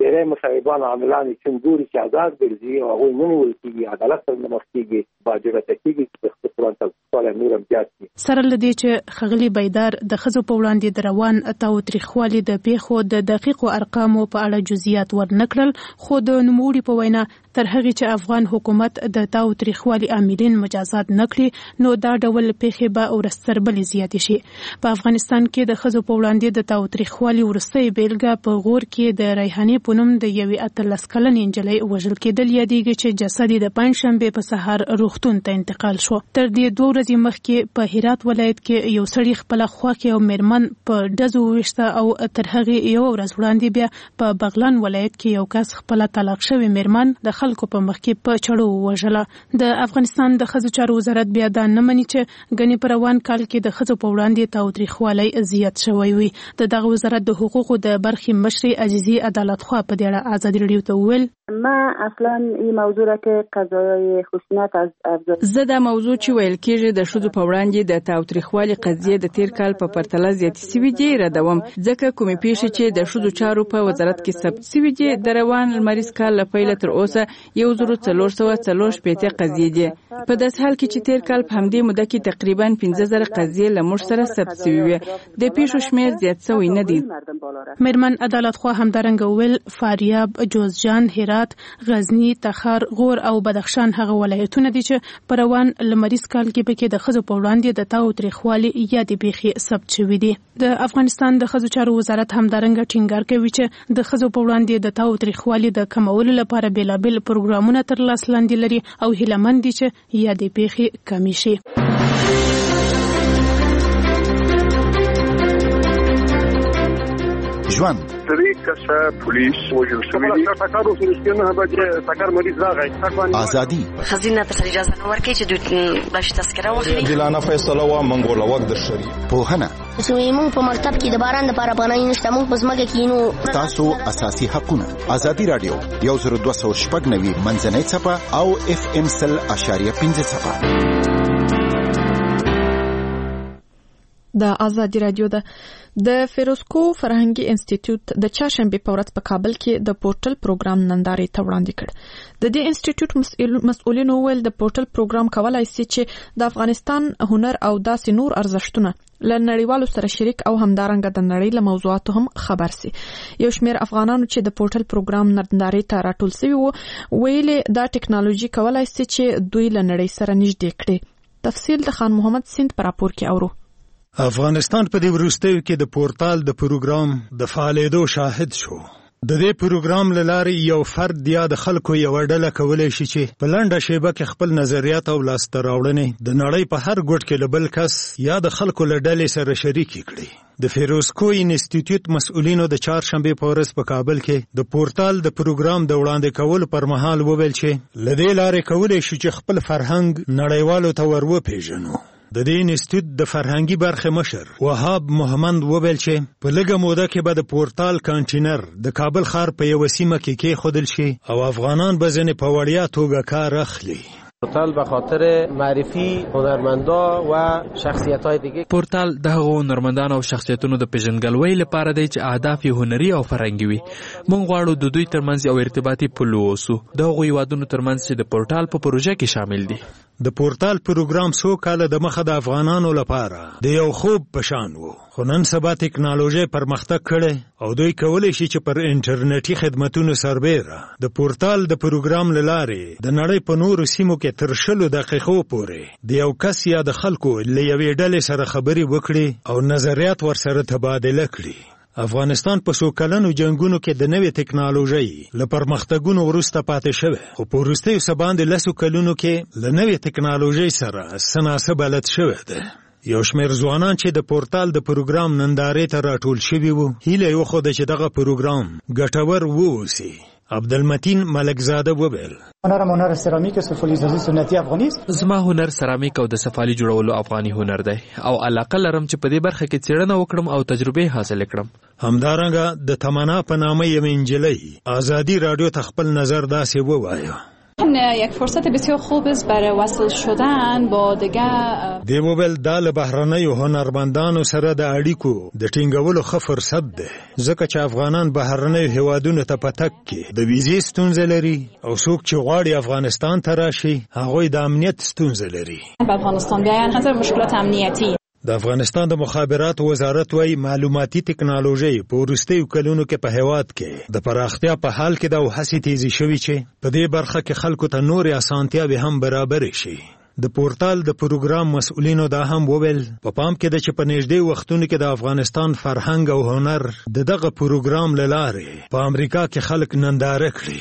Speaker 3: ډېری مصاحبان عاملان چې ګوري چې آزاد ګرځي او هغوی نه نیول کېږي، عدالت سره نه مخ کېږي، باجرته کېږي چې د خپل قرآن تاوتریخوالی نور هم زیات شي.
Speaker 22: سره له دې چې ښاغلي بیدار د ښځو په وړاندې د روان تاوتریخوالي د پیښو د دقیقو ارقامو په اړه جزئیات ورنکړل، خو د نوموړي په وینا تر هغې چې افغان حکومت د تاوتریخوالي عاملین مجازات نه کړي نو دا ډول پیښې به ورستربلې زیاتې شي. په افغانستان کې د ښځو په وړاندې د تاوتریخوالي وروستۍ بیلګه په غور کې د ریحانې په نوم د یوې اتلس کلنې نجلۍ وژل کېدل یادېږي چې جسد یې د پنجشنبې په سهار روغتون ته انتقال شو. تر دې دوه ورځې مخکې په هرات ولایت کې یو سړي خپله خوښې او میرمن په ډزو وویشته او تر هغې یوه ورځ وړاندې بیا په بغلان ولایت کې یو کس خپله طلاق شوې میرمن د خلکو په مخ کې په چړو ووژله. د افغانستان د ښځو چارو وزارت بیا دا نه مني چې ګنې په روان کال کې د ښځو په وړاندې تاوتریخوالی زیات شوی وي. د دغه وزارت د حقوقو د برخې مشرې عزیزي عدالت خوا په دې اړه ازادي راډیو ته وویل
Speaker 4: ما اصلا این موضوع را که قضایای خشونت از افزایش
Speaker 5: زه دا موضوع چې ویل کېږي د ښځو په وړاندې د تاوتریخوالي قضیې د تیر کال په پرتله زیاتې سوي دي ردوم، ځکه کومې پیښې چې د ښځو چارو په وزارت کې ثبت سوي دي د روان لمریز کال له پیله تر اوسه یو زرو څلور سوه څلور شپېته قضیې دي. په داسې حال کې چې تیر کال په همدې موده کې تقریبا پنځه زره قضیې له موږ سره ثبت سوي وي، د پیښو شمېر زیات سوی نه دی.
Speaker 22: میرمن عدالت خوا همدارنګه ویل فاریاب، جوزجان، هرات، غزنی، تخار، غور او بدخشان هغه ولایتونه دي چې په روان لمریز کال کې پکې د ښځو په وړاندې د تاوتریخوالي یادې پیښې ثبت شوي دي. د افغانستان د ښځو چارو وزارت همدارنګه ټینګار کوي چې د ښځو په وړاندې د تاوتریخوالي د کمولو لپاره بېلابېل پروګرامونه تر لاس لاندې لري او هیله مند دي چې یادې پیښې کمې شي.
Speaker 15: ژوند
Speaker 17: درې کسه پولیس وژل شوي دي. ټکر وشو نه بجې ټکر مریض راغی.
Speaker 15: ازادي
Speaker 23: خزینه ته اجازه نه ورکړي چې دوی بلش تذکره واخلي.
Speaker 24: عادلانه فیصله وا منګول وخت در شری.
Speaker 15: پوهنه
Speaker 25: زموږ په مکتب کې د باران لپاره پناه نشته، موږ په ځمکه کې نو
Speaker 15: تاسو اساسي حقونه. ازادي رادیو یو زر دوه سوه شپږ نوي منځنۍ څپه او اف ام سل اشاریه پنځه څپه.
Speaker 1: د ازادي رادیو ده د فیروزکو فرهنګي انسټیټیوټ د چهارشنبه په ورځ په کابل کې د پورټل پروګرام نندارې ته وړاندې کړ. د دې انسټیټیوټ مسؤلینو وویل د پورټل پروګرام کولای شي چې د افغانستان هنر او داسې نور ارزښتونه له نړیوالو سره شریک او همدارنګه د نړۍ له موضوعاتو هم خبر سي. یو شمېر افغانانو چې د پورټل پروګرام نندارې ته راټول سوي وو ویلې دا ټیکنالوژي کولای شي چې دوی له نړۍ سره نږدې کړي. تفصیل د خان محمد سیند پر راپور کې اورو.
Speaker 26: افغانستان په دې وروستیو کې د پورتال د پروګرام د فعالیدو شاهد شو. د دې پروګرام له لارې یو فرد یا د خلکو یو ډله کولای شي چې په لنډه شیبه کې خپل نظریات او لاسته راوړنې د نړۍ په هر ګوټ کې له بل کس یا د خلکو له ډلې سره شریک کړي. د فیروزکو انسټیټیوټ مسؤلینو د چهارشنبه په ورځ په کابل کې د پورتال د پروګرام د وړاندې کولو پر مهال وویل چې له دې لارې کولای شي چې خپل فرهنګ نړیوالو ته ور وپېژنو. د دې انسټیټیوټ د فرهنګي برخې مشر وهاب محمد وویل چې په لږه موده کې به د پورتال کانټینر د کابل ښار په یوه سیمه کې کېښودل شي او افغانان به ځینې په وړیا توګه کار اخلي.
Speaker 27: پورتال به خاطر معرفی هنرمندا و شخصیت‌های دیگه
Speaker 13: پورتال د هغو هنرمندانو او شخصیتونو د پیژنګلوۍ لپاره دی چې اهداف یې هنري او فرهنګي وي. موږ غواړو د دوی ترمنځ یو ارتباطي پل واوسو د هغو هیوادونو ترمنځ چې د پورتال په پروژه کې شامل دي.
Speaker 26: د پورتال پروګرام څو کاله د مخه د افغانانو لپاره د یو خوب په شان وو، خو نن سبا ټیکنالوژي پرمختګ کړي او دوی کولی شي چې پر انټرنیټي خدماتونو سربېره د پورتال د پروګرام له لارې د نړۍ په نورو سیمو کې تر شلو دقیقو پورې د یو کس یا د خلکو له یوې ډلې سره خبرې وکړي او نظریات ورسره تبادله کړي. افغانستان په څو کلنو جنګونو کې د نوې ټیکنالوژۍ له پرمختګونو وروسته پاتې شوی، خو په وروستیو څه باندې لسو کلونو کې له نوې ټیکنالوژۍ سره څه ناڅه بلد شوی دی. یو شمېر ځوانان چې د پورتال د پروګرام نندارې ته راټول شوي وو هیله یې وښوده چې دغه پروګرام ګټور واوسي. عبدالمتین ملکزاده وویل
Speaker 28: هنرم هنر سرامیک سفالیزازی سنتی افغانی است.
Speaker 13: زما هنر سرامیک او د سفالي جوړولو افغاني هنر دی او علاقه لرم چې په دې برخه کې څېړنه وکړم او تجربه حاصل کړم.
Speaker 26: همدارنګه د تمنا په نامه یوه نجلۍ ازادي راډیو ته خپل نظر داسې ووایه.
Speaker 7: این یک فرصت بسیار خوب است برای وصل شدن با دیگر.
Speaker 26: دی موبایل د بهرنیو هنرمندانو سره د اړیکو د ټینګولو ښه فرصت دی ځکه چې افغانان بهرنیو هیوادونو ته په تګ کې د ویزې ستونزې لري او څوک چې غواړي افغانستان ته راشي هغوی د امنیت ستونزې لري.
Speaker 7: په افغانستان بیاین خاطر مشکلات امنیتی.
Speaker 26: د افغانستان د مخابراتو وزارت وايي معلوماتي ټکنالوژي په وروستیو کلونو کې په هیواد کې د پراختیا په حال کې د هڅې تیزی شوې چې په دې برخه کې خلکو ته نورې اسانتیاوې هم برابر شي. د پورتال د پروګرام مسؤلینو دا هم وویل په پام کې د چې په نږدې وختونو کې د افغانستان فرهنګ او هنر د دغه پروګرام له لارې په امریکا کې خلک ننداره کړي.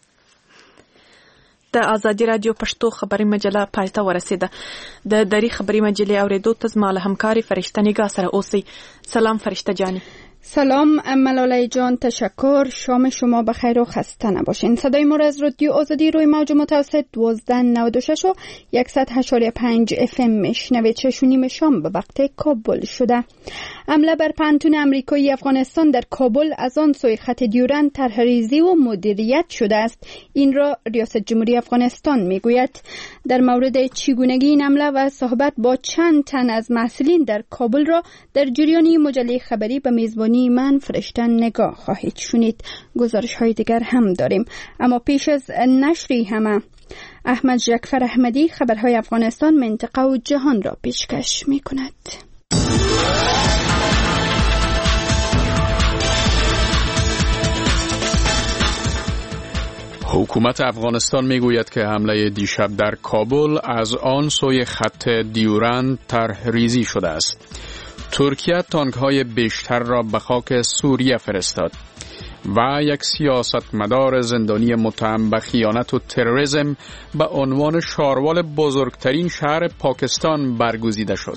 Speaker 1: د ازادي رادیو پښتو خبري مجله پایته ورسیده. د دری خبري مجلې اوریدو ته زما له همکاري فرشته نگاه سره اوسئ. سلام فرشته جانی.
Speaker 8: سلام ملاله جان، تشکر. شام شما بخیر و خسته نباشین. صدای ما را از رادیو آزادی روی موج متوسط دوازده نود و شش و صد و هشت و پنج اف ام میشنوید. شش و نیم شام به وقت کابل شده. حمله بر پانتون امریکایی افغانستان در کابل از آن سوی خط دیورند طرح‌ریزی و مدیریت شده است. این را ریاست جمهوری افغانستان میگوید. در مورد چگونگی این حمله و صحبت با چند تن از مسئولین در کابل را در جریان مجله خبری به میزبانی من فرشته نگاه خواهید شنید. گزارش های دیگر هم داریم، اما پیش از نشری همه احمد جعفر احمدی خبرهای افغانستان، منطقه و جهان را پیشکش می کند.
Speaker 9: حکومت افغانستان میگوید که حمله دیشب در کابل از آن سوی خط دیورند طرح‌ریزی شده است. ترکیه تانک‌های بیشتر را به خاک سوریه فرستاد و یک سیاستمدار زندانی متهم به خیانت و تروریسم به عنوان شاروال بزرگترین شهر پاکستان برگزیده شد.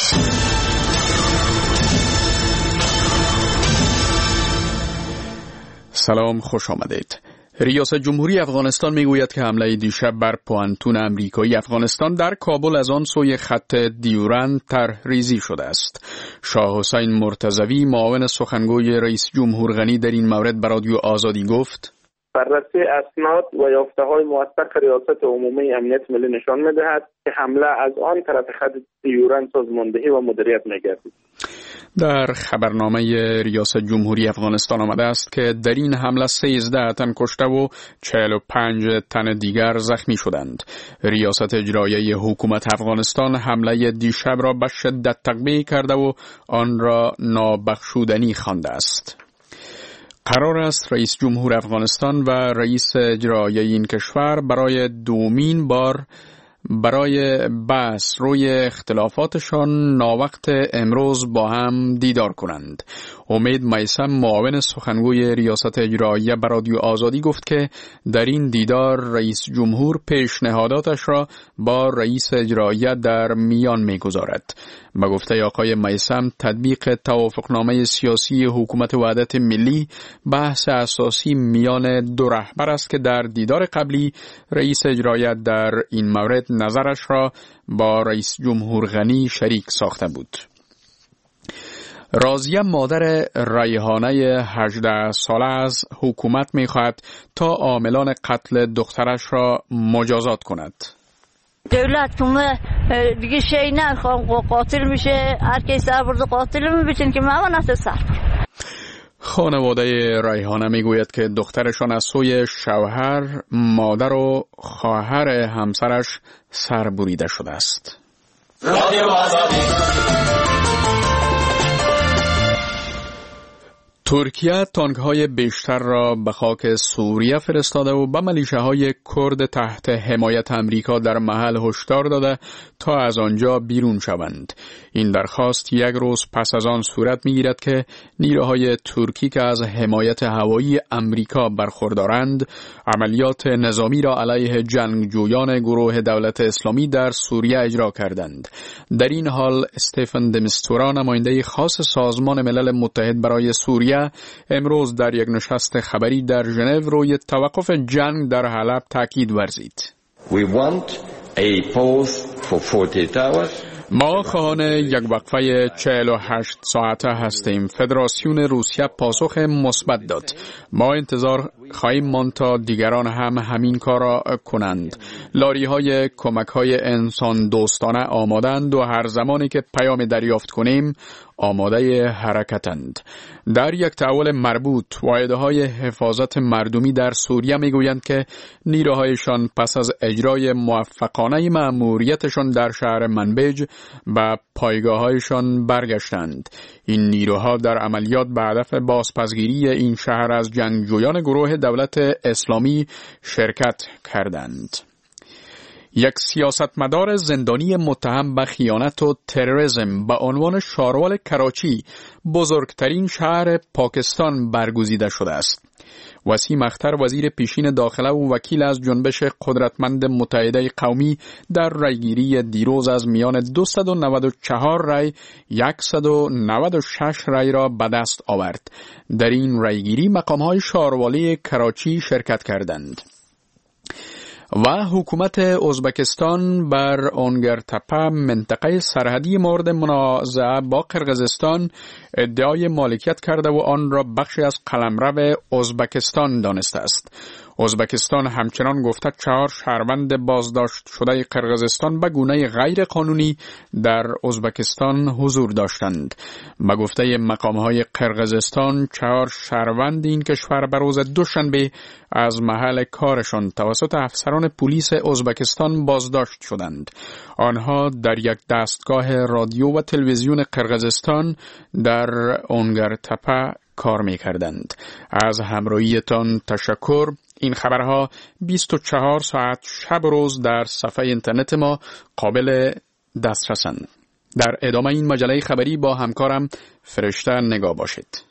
Speaker 9: سلام، خوش آمدید. ریاست جمهوری افغانستان میگوید که حمله دیشب بر پوانتون امریکایی افغانستان در کابل از آن سوی خط دیورند طرح‌ریزی شده است. شاه حسین مرتضوی معاون سخنگوی رئیس جمهور غنی در این مورد به رادیو آزادی گفت:
Speaker 3: بررسی اسناد و یافته‌های موثق ریاست عمومی امنیت ملی نشان می‌دهد که حمله از آن طرف خط دیورند سازماندهی و مدیریت می‌گردید.
Speaker 9: در خبرنامه ریاست جمهوری افغانستان آمده است که در این حمله سیزده تن کشته و چهل و پنج تن دیگر زخمی شدند. ریاست اجرایی حکومت افغانستان حمله دیشب را به شدت تقبیح کرده و آن را نابخشودنی خوانده است. قرار است رئیس جمهور افغانستان و رئیس اجرایی این کشور برای دومین بار برای بحث روی اختلافاتشان ناوقت امروز با هم دیدار کنند. امید میثم معاون سخنگوی ریاست اجرایی به رادیو آزادی گفت که در این دیدار رئیس جمهور پیشنهاداتش را با رئیس اجرایی در میان میگذارد. به گفته آقای میثم تطبیق توافقنامه سیاسی حکومت وحدت ملی بحث اساسی میان دو رهبر است که در دیدار قبلی رئیس اجرایی در این مورد نظرش را با رئیس جمهور غنی شریک ساخته بود. راضیه مادر ریحانه هجده ساله از حکومت می‌خواهد تا عاملان قتل دخترش را مجازات کند.
Speaker 10: دولت که دیگه شی نخوام قاتل میشه، هر کی سر برده قاتل میبینن که معاونت سر.
Speaker 9: خانواده ریحانه میگوید که دخترشان از سوی شوهر، مادر و خواهر همسرش سر بریده شده است. ترکیه تانک‌های بیشتر را به خاک سوریه فرستاده و به میلیشه‌های کرد تحت حمایت امریکا در محل هشدار داده تا از آنجا بیرون شوند. این درخواست یک روز پس از آن صورت می‌گیرد که نیروهای ترکی که از حمایت هوایی امریکا برخوردارند، عملیات نظامی را علیه جنگجویان گروه دولت اسلامی در سوریه اجرا کردند. در این حال استفن دمیستورا، نماینده خاص سازمان ملل متحد برای سوریه، امروز در یک نشست خبری در ژنو روی توقف جنگ در حلب تاکید ورزید.
Speaker 11: We want a pause for forty-eight hours.
Speaker 9: ما خواهان یک وقفه چهل و هشت ساعته هستیم. فدراسیون روسیه پاسخ مثبت داد. ما انتظار خواهیم ماند تا دیگران هم همین کار را کنند. لاری های کمک های انسان دوستانه آمادند و هر زمانی که پیام دریافت کنیم آماده حرکتند. در یک تحول مربوط واحده های حفاظت مردمی در سوریه می گویند که نیروهایشان پس از اجرای موفقانه مأموریتشان در شهر منبج به پایگاه‌هایشان برگشتند. این نیروها در عملیات به هدف بازپسگیری این شهر از جنگجویان گروه دولت اسلامی شرکت کردند. یک سیاستمدار زندانی متهم به خیانت و تروریسم به عنوان شاروال کراچی، بزرگترین شهر پاکستان، برگزیده شده است. وسیم اختر، وزیر پیشین داخله و وکیل از جنبش قدرتمند متحده قومی، در رایگیری دیروز از میان دویست و نود و چهار رای صد و نود و شش رای را به دست آورد. در این رایگیری مقام‌های شاروالی کراچی شرکت کردند. و حکومت ازبکستان بر اونگرتپه، منطقه سرحدی مورد منازعه با قرقیزستان، ادعای مالکیت کرده و آن را بخشی از قلمرو ازبکستان دانسته است. ازبکستان همچنان گفته چهار شهروند بازداشت شده قرقیزستان به گونه غیر قانونی در ازبکستان حضور داشتند. به گفته مقام‌های قرقیزستان، چهار شهروند این کشور به روز دوشنبه از محل کارشان توسط افسران پلیس ازبکستان بازداشت شدند. آنها در یک دستگاه رادیو و تلویزیون قرقیزستان در اونگرتپه کار می کردند. از همراهیتان تشکر. این خبرها بیست و چهار ساعت شب و روز در صفحه اینترنت ما قابل دسترسند. در ادامه این مجله خبری با همکارم فرشته نگاه باشید.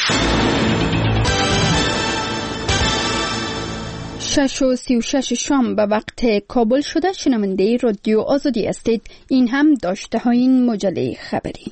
Speaker 8: شش و سی و شش شام به وقت کابل شده. شنونده رادیو آزادی هستید. این هم داشته های این مجله خبری.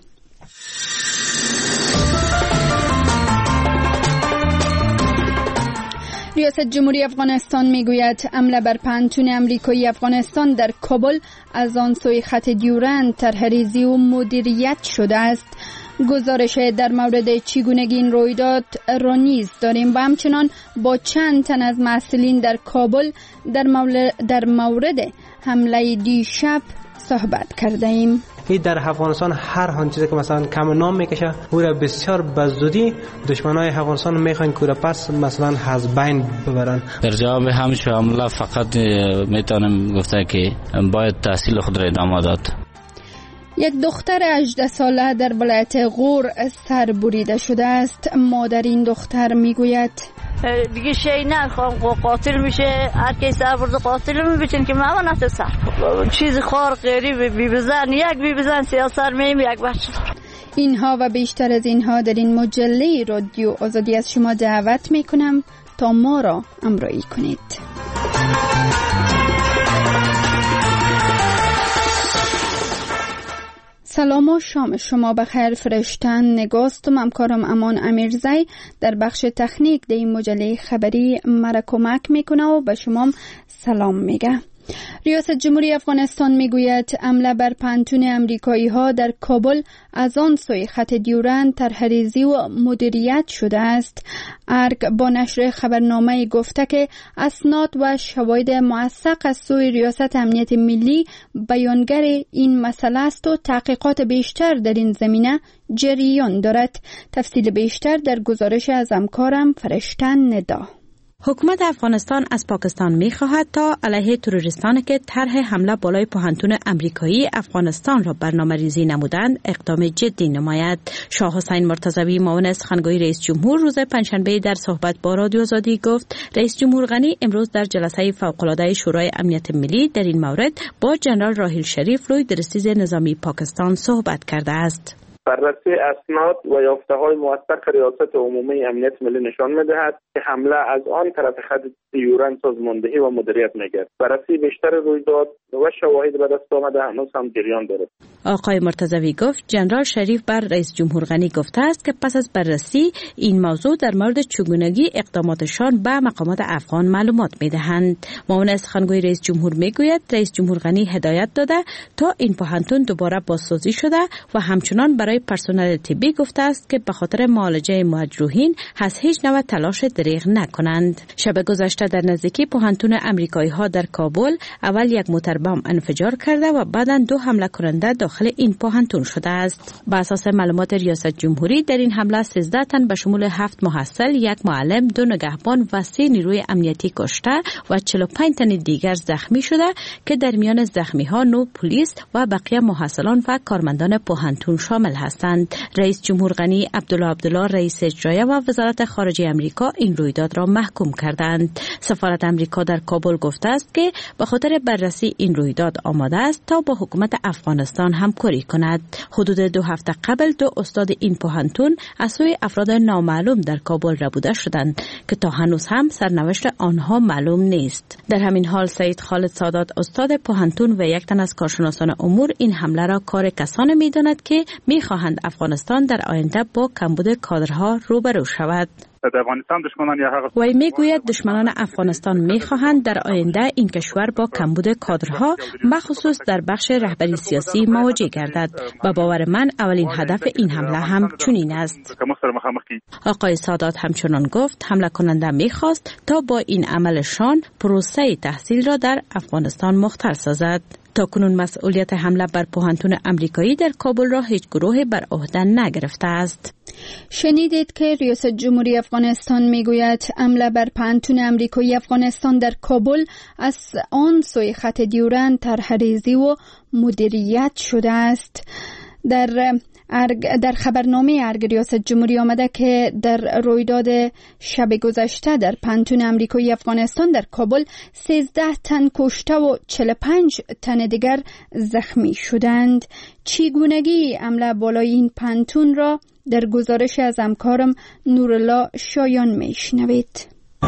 Speaker 8: ریاست جمهوری افغانستان میگوید حمله بر پانتون امریکایی افغانستان در کابل از آن سوی خط دیورند طرح‌ریزی و مدیریت شده است. گزارش در مورد چگونگی این رویداد را نیز داریم و همچنان با چند تن از مسئولین در کابل در مورد, در مورد حمله دیشب صحبت کرده ایم.
Speaker 27: این در افغانستان هر هر چیزی که مثلا کم نام میکشه او را بسیار بزودی دشمنای افغانستان میخوان کور پس مثلا از بین ببرن.
Speaker 2: در جواب همش حمله فقط میتونم گفته که باید تحصیل خود را ادامه داد.
Speaker 8: یک دختر هجده ساله در ولایت غور سر بریده شده است. مادر این دختر میگوید
Speaker 10: دیگه شی نخوام قاتل میشه، هر کی سر برده قاتل میبینن که ما نت سر چیز خار غیری بی بزن یک بی بزن سیاست میم یک بچه.
Speaker 8: اینها و بیشتر از اینها در این مجله رادیو آزادی از شما دعوت میکنم تا ما را همراهی کنید. سلام و شام شما بخیر. فرشتن نگاست و همکارم امان امیرزی در بخش تکنیک در این مجله خبری مرا کمک میکنه و به شما سلام میگه. ریاست جمهوری افغانستان میگوید حمله بر پانتون امریکایی ها در کابل از آن سوی خط دیورند طرح‌ریزی و مدیریت شده است. ارگ با نشر خبرنامه گفته که اسناد و شواهد موثق از سوی ریاست امنیت ملی بیانگر این مسئله است و تحقیقات بیشتر در این زمینه جریان دارد. تفصیل بیشتر در گزارش از همکارم فرشتن ندا.
Speaker 6: حکومت افغانستان از پاکستان می‌خواهد تا علیه تروریستانی که طرح حمله بالای پوهنتون امریکایی افغانستان را برنامه‌ریزی نمودند اقدام جدی نماید. شاه حسین مرتضوی معاون سخنگوی رئیس جمهور روز پنجشنبه در صحبت با رادیو آزادی گفت رئیس جمهور غنی امروز در جلسه فوق‌العاده شورای امنیت ملی در این مورد با جنرال راحیل شریف روی درستیز نظامی پاکستان صحبت کرده است.
Speaker 3: بررسی اسناد و یافته‌های موثق ریاست عمومی امنیت ملی نشان می‌دهد که حمله از آن طرف خط دیورن سازماندهی و مدیریت می‌گردد. بررسی بیشتر رویداد و شواهد به دست آمده هنوز هم جریان دارد.
Speaker 6: آقای مرتضوی گفت جنرال شریف بر رئیس جمهور غنی گفته است که پس از بررسی این موضوع در مورد چگونگی اقداماتشان به مقامات افغان معلومات می‌دهند. معاون سخنگوی رئیس جمهور میگوید رئیس جمهور غنی هدایت داده تا این پوهنتون دوباره بازسازی شده و همچنان برای پرسنل طبی گفته است که به خاطر معالجه مجروحین از هیچ نوع تلاش دریغ نکنند. شب گذشته در نزدیکی پوهنتون امریکایی ها در کابل اول یک موتر بم انفجار کرده و بعداً دو حمله کننده داخل این پوهنتون شده است. بر اساس معلومات ریاست جمهوری در این حمله سیزده تن به شمول هفت محصل، یک معلم، دو نگهبان و سه نیروی امنیتی کشته و چهل و پنج تن دیگر زخمی شده که در میان زخمی ها نو پلیس و بقیه محصلان و کارمندان پوهنتون شامل هستند. رئیس جمهور غنی، عبدالله عبدالله رئیس اجرایی و وزارت خارجه امریکا این رویداد را محکوم کردند. سفارت امریکا در کابل گفته است که به خاطر بررسی این رویداد آماده است تا با حکومت افغانستان همکاری کند. حدود دو هفته قبل دو استاد این پوهنتون از سوی افراد نامعلوم در کابل ربوده شدند که تا هنوز هم سرنوشت آنها معلوم نیست. در همین حال سید خالد سادات استاد پوهنتون و یک تن از کارشناسان امور این حمله را کار کسانی می‌دانند که می‌خواهند افغانستان در آینده با کمبود کادرها روبرو شود.
Speaker 11: افغانستان دشمنان یا هغه
Speaker 6: وی میگوید دشمنان افغانستان میخواهند در آینده این کشور با کمبود کادرها مخصوص در بخش رهبری سیاسی مواجه گردد. با باور من اولین هدف این حمله هم چنین است. آقای سادات همچنان گفت حمله کننده میخواست تا با این عملشان پروسه تحصیل را در افغانستان مختل سازد. تا کنون مسئولیت حمله بر پوهنتون امریکایی در کابل را هیچ گروهی بر عهده نگرفته است.
Speaker 8: شنیدید که ریاست جمهوری افغانستان میگوید حمله بر پوهنتون امریکایی افغانستان در کابل از آن سوی خط دیورن طرح‌ریزی و مدیریت شده است. در ارگ در خبرنامه ارگ ریاست جمهوری آمده که در رویداد شب گذشته در پوهنتون امریکایی افغانستان در کابل سیزده تن کشته و چهل و پنج تن دیگر زخمی شدند. چگونگی حمله بالای این پوهنتون را در گزارش از همکارم نورالله شایان میشنوید.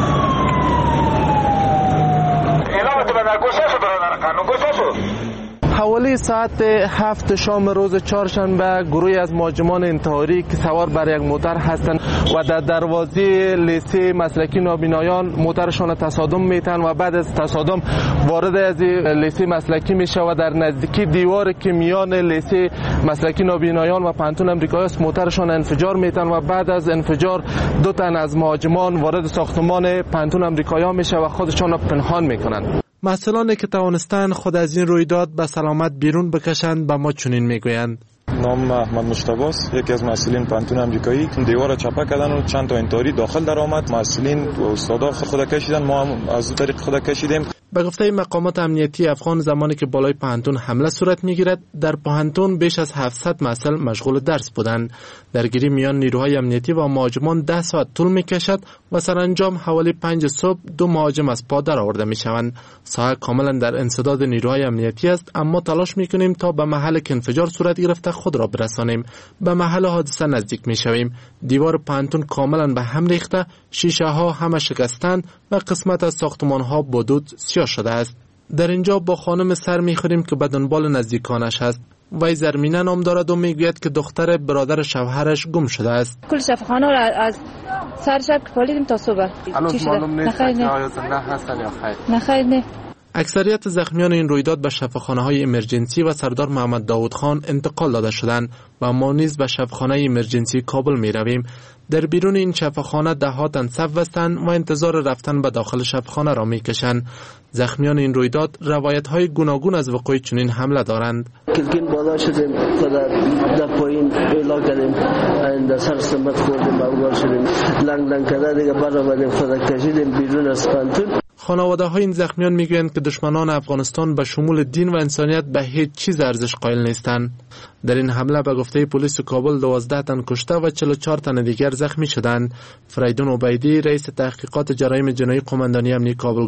Speaker 12: حوالی ساعت هفت شام روز چهارشنبه گروهی از مهاجمان انتحاری که سوار بر یک موتر هستند و در دروازه لیسه مسلکی نابینایان موترشان تصادم میتن و بعد از تصادم وارد از لیسه مسلکی میشه و در نزدیکی دیوار که میان لیسه مسلکی نابینایان و پوهنتون امریکایی است موترشان انفجار میتن و بعد از انفجار دو تن از مهاجمان وارد ساختمان پوهنتون امریکایی میشه و خودشان را پنهان میکنند. مسئولانی که توانستند خود از این رویداد به سلامت بیرون بکشند به ما چنین میگویند.
Speaker 24: نام احمد مجتبی است، یکی از مسئولین پوهنتون امریکایی. دیوار چپه کردن و چند تا انتحاری داخل در آمد. مسئولین و استادا خود کشیدن، ما هم از اون طریق خود کشیدیم.
Speaker 12: به گفته مقامات امنیتی افغان زمانی که بالای پوهنتون حمله صورت میگیرد در پوهنتون بیش از هفتصد محصل مشغول درس بودند. درگیری میان نیروهای امنیتی و مهاجمان ده ساعت طول میکشد و سرانجام حوالی پنج صبح دو مهاجم از پا در آورده میشوند. ساحه کاملا در انسداد نیروهای امنیتی است، اما تلاش میکنیم تا به محل که انفجار صورت گرفته خود را برسانیم. به محل حادثه نزدیک میشویم. دیوار پوهنتون کاملا به هم ریخته، شیشه ها همه شکستند و قسمت از ساختمان ها بدود سیاه شده است. در اینجا با خانم سر میخوریم که به دنبال نزدیکانش است. وی زرمینه نام دارد و میگوید که دختر برادر شوهرش گم شده است.
Speaker 14: کل شفاخانه را از سر شب که پالیدیم تا صبح.
Speaker 12: هنوز معلوم نیست که آیا زنده هستن یا خیر.
Speaker 14: نه خیر نه.
Speaker 12: اکثریت زخمیان این رویداد به شفاخانه‌های امرجنسی و سردار محمد داود خان انتقال داده شدند و ما نیز به شفاخانه امرجنسی کابل می رویم. در بیرون این شفاخانه ده ها تن صف بستند و انتظار رفتن به داخل شفاخانه را می کشند. زخمیان این رویداد روایت‌های گوناگون از وقوع چنین حمله دارند.
Speaker 16: کلکین بالا شدیم، خدا در پایین ایلا کردیم، در سر سمت خوردیم، بلغار شدیم، لنگ لنگ کرده دیگه بر آمدیم، خدا کشیدیم بیرون از پوهنتون.
Speaker 12: خانواده های این زخمیان میگویند که دشمنان افغانستان به شمول دین و انسانیت به هیچ چیز ارزش قائل نیستند. در این حمله به گفته پلیس کابل دوازده تن کشته و چهل و چهار تن دیگر زخمی شدند. فریدون عبیدی رئیس تحقیقات جرایم جنایی قماندانی امنیتی کابل گفت: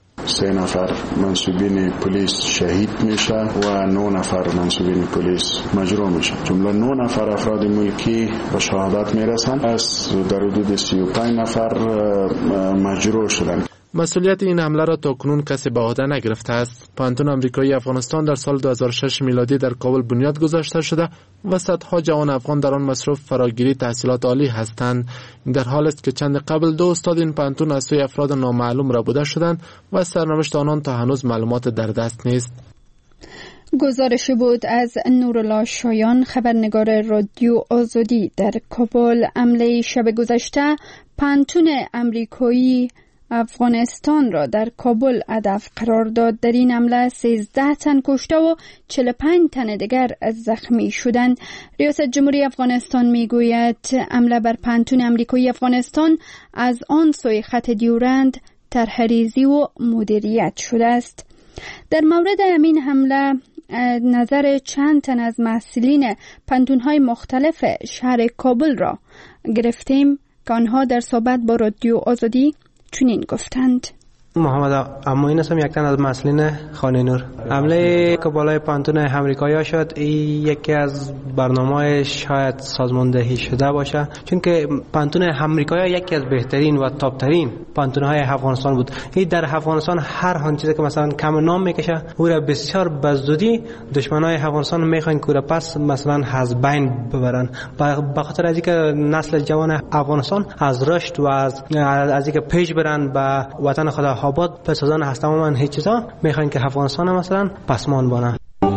Speaker 4: سه نفر منصوبین پلیس شهید میشه و نه نفر منصوبین پلیس مجروح میشه. جمله نه نفر افراد ملکی به شهادت میرسن، از در حدود سی و پنج نفر مجروح شدن.
Speaker 12: مسئولیت این حمله را تاکنون کسی به عهده نگرفته است. پانتون آمریکایی افغانستان در سال دو هزار و شش میلادی در کابل بنیاد گذاشته شده و صدها جوان افغان در آن مصروف فراگیری تحصیلات عالی هستند. این در حال است که چند قبل دو استاد این پانتون از سوی افراد نامعلوم ربوده شدند و سرنوشت آنان تا هنوز معلومات در دست نیست.
Speaker 8: گزارش بود از نورالله شایان، خبرنگار رادیو آزادی در کابل. حمله شب گذشته پانتون آمریکایی افغانستان را در کابل هدف قرار داد. در این حمله سیزده تن کشته و چهل و پنج تن دیگر زخمی شدند. ریاست جمهوری افغانستان میگوید حمله بر پانتون آمریکایی افغانستان از آن سوی خط دیورند طرح‌ریزی و مدیریت شده است. در مورد همین حمله نظر چند تن از مسئولین پانتون‌های مختلف شهر کابل را گرفتیم که آنها در صحبت با رادیو آزادی چنین گفتند.
Speaker 27: محمد اماین هستم، یک تن از مسئولین خانه نور. حمله که بالای پانتون آمریکایی شد، این یکی از برنامه‌های شاید سازماندهی شده باشه، چون که پانتون آمریکایی یکی از بهترین و تاپ ترین پانتون‌های افغانستان بود. این در افغانستان هر هر چیزی که مثلا کم نام میکشه، او را بسیار بزودی دشمنای افغانستان میخوان کوره پس مثلا از بین ببرن. به خاطر از اینکه نسل جوان افغانستان از رشد و از از اینکه پیش برن به وطن خدا آباد پسازان هستم و من هیچ چیزا میخواین که افغانستان مثلا پسمان بانه.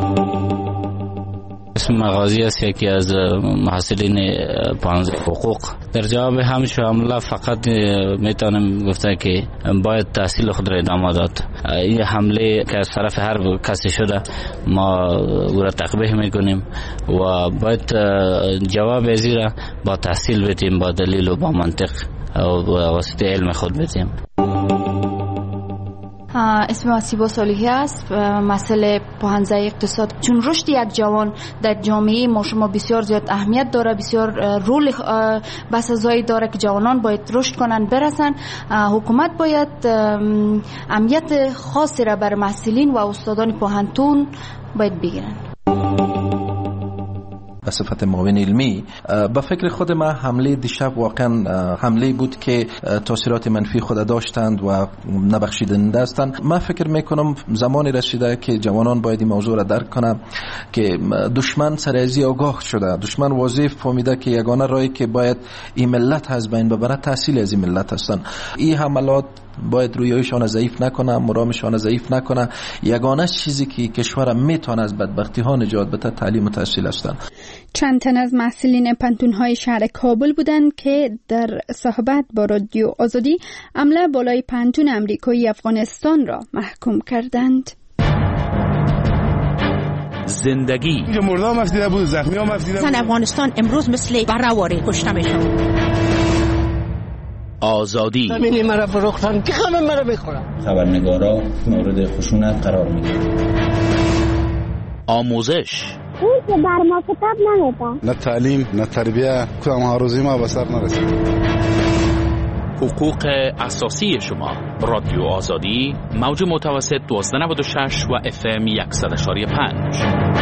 Speaker 2: اسم مغازی است، یکی از محصلین پانزده حقوق. در جواب همش حمله فقط میتونم گفته که باید تحصیل خود را ادامه داد. این حمله که از طرف هر کسی شده ما او را تقبیح میکنیم و باید جواب از این را با تحصیل بدیم، با دلیل و با منطق و واسطه علم خود بدیم.
Speaker 5: اسم آسیبا صالحی است، مسئله پوهنده اقتصاد. چون رشد یک جوان در جامعه ما شما بسیار زیاد اهمیت داره، بسیار رول بسزایی داره که جوانان باید رشد کنن برسن. حکومت باید اهمیت خاصی را بر مسئولین و استادان پوهنتون باید بگیرن.
Speaker 17: به صفت معاون علمی به فکر خود ما حمله دیشب واقعا حمله بود که تاثیرات منفی خود داشتند و نبخشیدنده هستند. من فکر میکنم زمانی رسیده که جوانان باید این موضوع را درک کنند که دشمن سر از این آگاه شده. دشمن واضح فهمیده که یگانه راهی که باید این ملت از بین ببره تحصیل از این ملت هستند. این حملات باید رویایشان ضعیف نکنه، مرامشان ضعیف نکنه. یگانه چیزی که کشور میتونه از بدبختی ها نجات بده تعلیم و تحصیل هستند.
Speaker 8: چند تن از مسئولین پانتون‌های شهر کابل بودند که در صحبت با رادیو آزادی حمله بالای پانتون آمریکایی افغانستان را محکوم کردند.
Speaker 18: زندگی
Speaker 19: مردم مفدیده بود، زخمی ها مفدیده بود.
Speaker 18: زن افغانستان امروز مثل برهواری کشته میشد. آزادی
Speaker 20: زمینی مرا فروختن که همه مرا میخورن.
Speaker 2: خبرنگارا مورد خشونت قرار میگیرن.
Speaker 18: آموزش
Speaker 21: اون که بر ما کتاب نمیده.
Speaker 19: نه تعلیم نه تربیه، کدام هاروزی ما به سر نرسید.
Speaker 18: حقوق اساسی شما. رادیو آزادی موج متوسط دوازده نود و شش و اف ام صد و پنج.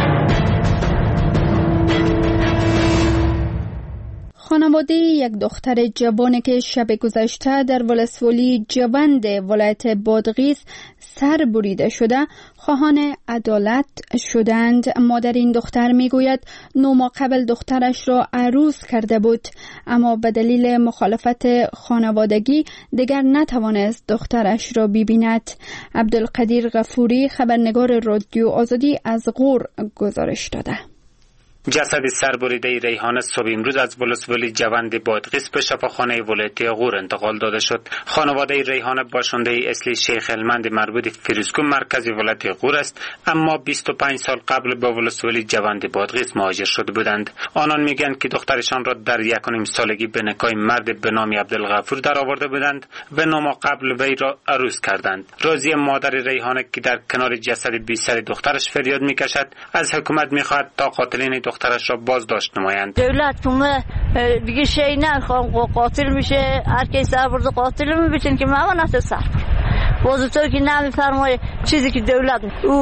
Speaker 8: خانواده یک دختر جوان که شب گذشته در ولسوالی جوند ولایت بادغیس سر بریده شده خواهان عدالت شدند. مادر این دختر میگوید نو ماه قبل دخترش را عروس کرده بود، اما به دلیل مخالفت خانوادگی دیگر نتوانست دخترش را ببیند. عبدالقدیر غفوری خبرنگار رادیو آزادی از غور گزارش داده.
Speaker 22: جسد سربریده ریحانه صبح امروز از ولسوالی جوند بادغیس به شفاخانه ولایتی غور انتقال داده شد. خانواده ریحانه باشنده اصلی شیخ هلمند مربوط فیروزکوه مرکز ولایت غور است، اما بیست و پنج سال قبل به ولسوالی جوند بادغیس مهاجر شده بودند. آنان میگن که دخترشان را در یک و نیم سالگی به نکاح مرد به نام عبدالغفور در آورده بودند و نو ماه قبل وی را عروس کردند. راضیه مادر ریحانه که در کنار جسد بی سر دخترش فریاد میکشد، از حکومت میخواهد تا قاتلین دخترش را بازداشت نمایند.
Speaker 10: دولت کومه دیگه شی نخوام قاتل میشه، هر کی سر برده قاتل میبینن که ما نت سر بازوتر که نمیفرمایه چیزی که دولت او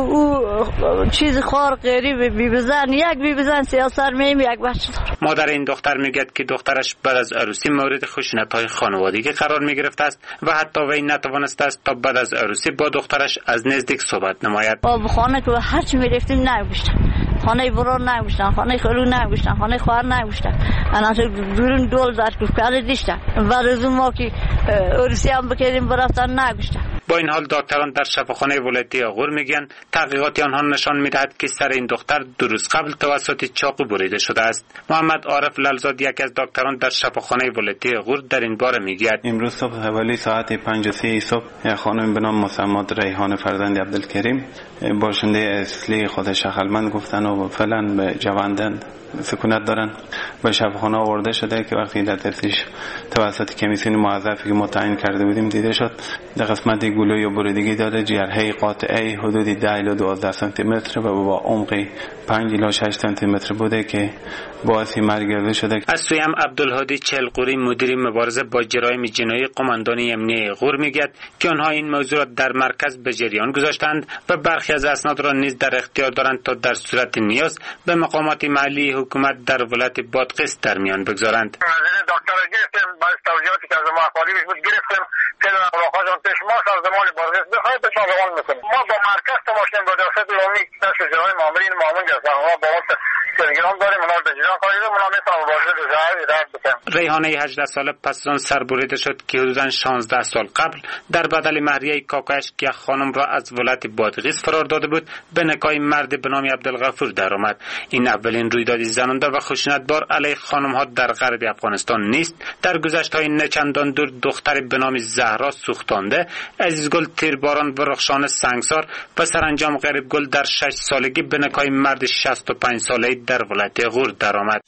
Speaker 10: او چیز خار غریب بی بزن یک بی بزن سیاست میم یک بچه داره.
Speaker 22: مادر این دختر میگه که دخترش بعد از عروسی مورد خشونت‌های خانوادگی قرار میگرفته است و حتی وی نتوانسته است تا بعد از عروسی با دخترش از نزدیک صحبت نماید.
Speaker 10: با خانه که هر چی میرفتیم نگوشتن، خانه برار نگوشتن، خانه خلو نگوشتن، خانه خواهر نگوشتن، انا تو دورن دول در کوکاله دیشتن و از اون ما که عروسی هم بکردیم برفتن نگوشتن.
Speaker 22: با این حال دکتران در شفاخانه ولایتی آغور میگن تحقیقات آنها نشان میدهد که سر این دختر دو روز قبل توسط چاقو بریده شده است. محمد عارف للزاد یکی از دکتران در شفاخانه ولایتی آغور در این باره میگوید
Speaker 1: امروز صبح حوالی ساعت پنج و سی صبح یک خانم به نام مسمات ریحان فرزند عبدالکریم باشنده اصلی خود شخلمند گفتن و فعلا به جواندند سکونت دارن به شفاخانه آورده شده که وقتی در تفتیش توسط کمیسیون موظفی که متعین کرده بودیم دیده شد در قسمت گلوی و بریدگی داره، جرحه قاطعه حدود ده الی دوازده سانتی متر و با عمق پنج الی شش سانتی متر بوده که باعث مرگ شده.
Speaker 22: از سوی هم عبدالهادی چلقوری مدیر مبارزه با جرایم جنایی قماندانی امنیه غور میگوید که آنها این موضوع را در مرکز به جریان گذاشتند و برخی از اسناد را نیز در اختیار دارند تا در صورت نیاز به مقامات محلی حکومت در ولایت بادغیس در میان بگذارند.
Speaker 7: دکتر گرفتیم بعد توضیحاتی که از ما خالی بود گرفتیم که علاقه جان پیش ما سازمان بادغیس بخواهید به شما میکنیم. ما با مرکز تماشیم با ریاست عمومی کشف جنای مامورین معاون هستند. ما با اون تلگرام داریم، اونا به جریان خواهید اونا میتونن مباشرت جای اداره بکنن.
Speaker 22: ریحانه هجده ساله پس از آن سربریده شد که حدوداً شانزده سال قبل در بدل مهریه کاکایش که خانم را از ولایت بادغیس فرار داده بود به نکاح مرد به نام عبدالغفور درآمد. این اولین رویداد زننده و خشونتبار علیه خانم ها در غرب افغانستان نیست. در گذشته‌های نچندان دور دختر به نام زهرا سوختانده، عزیزگل تیرباران و رخشان سنگسار و سرانجام غریبگل در شش سالگی به نکاح مرد شصت و پنج ساله‌ای در ولایت غور درآمد.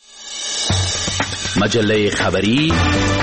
Speaker 18: مجله خبری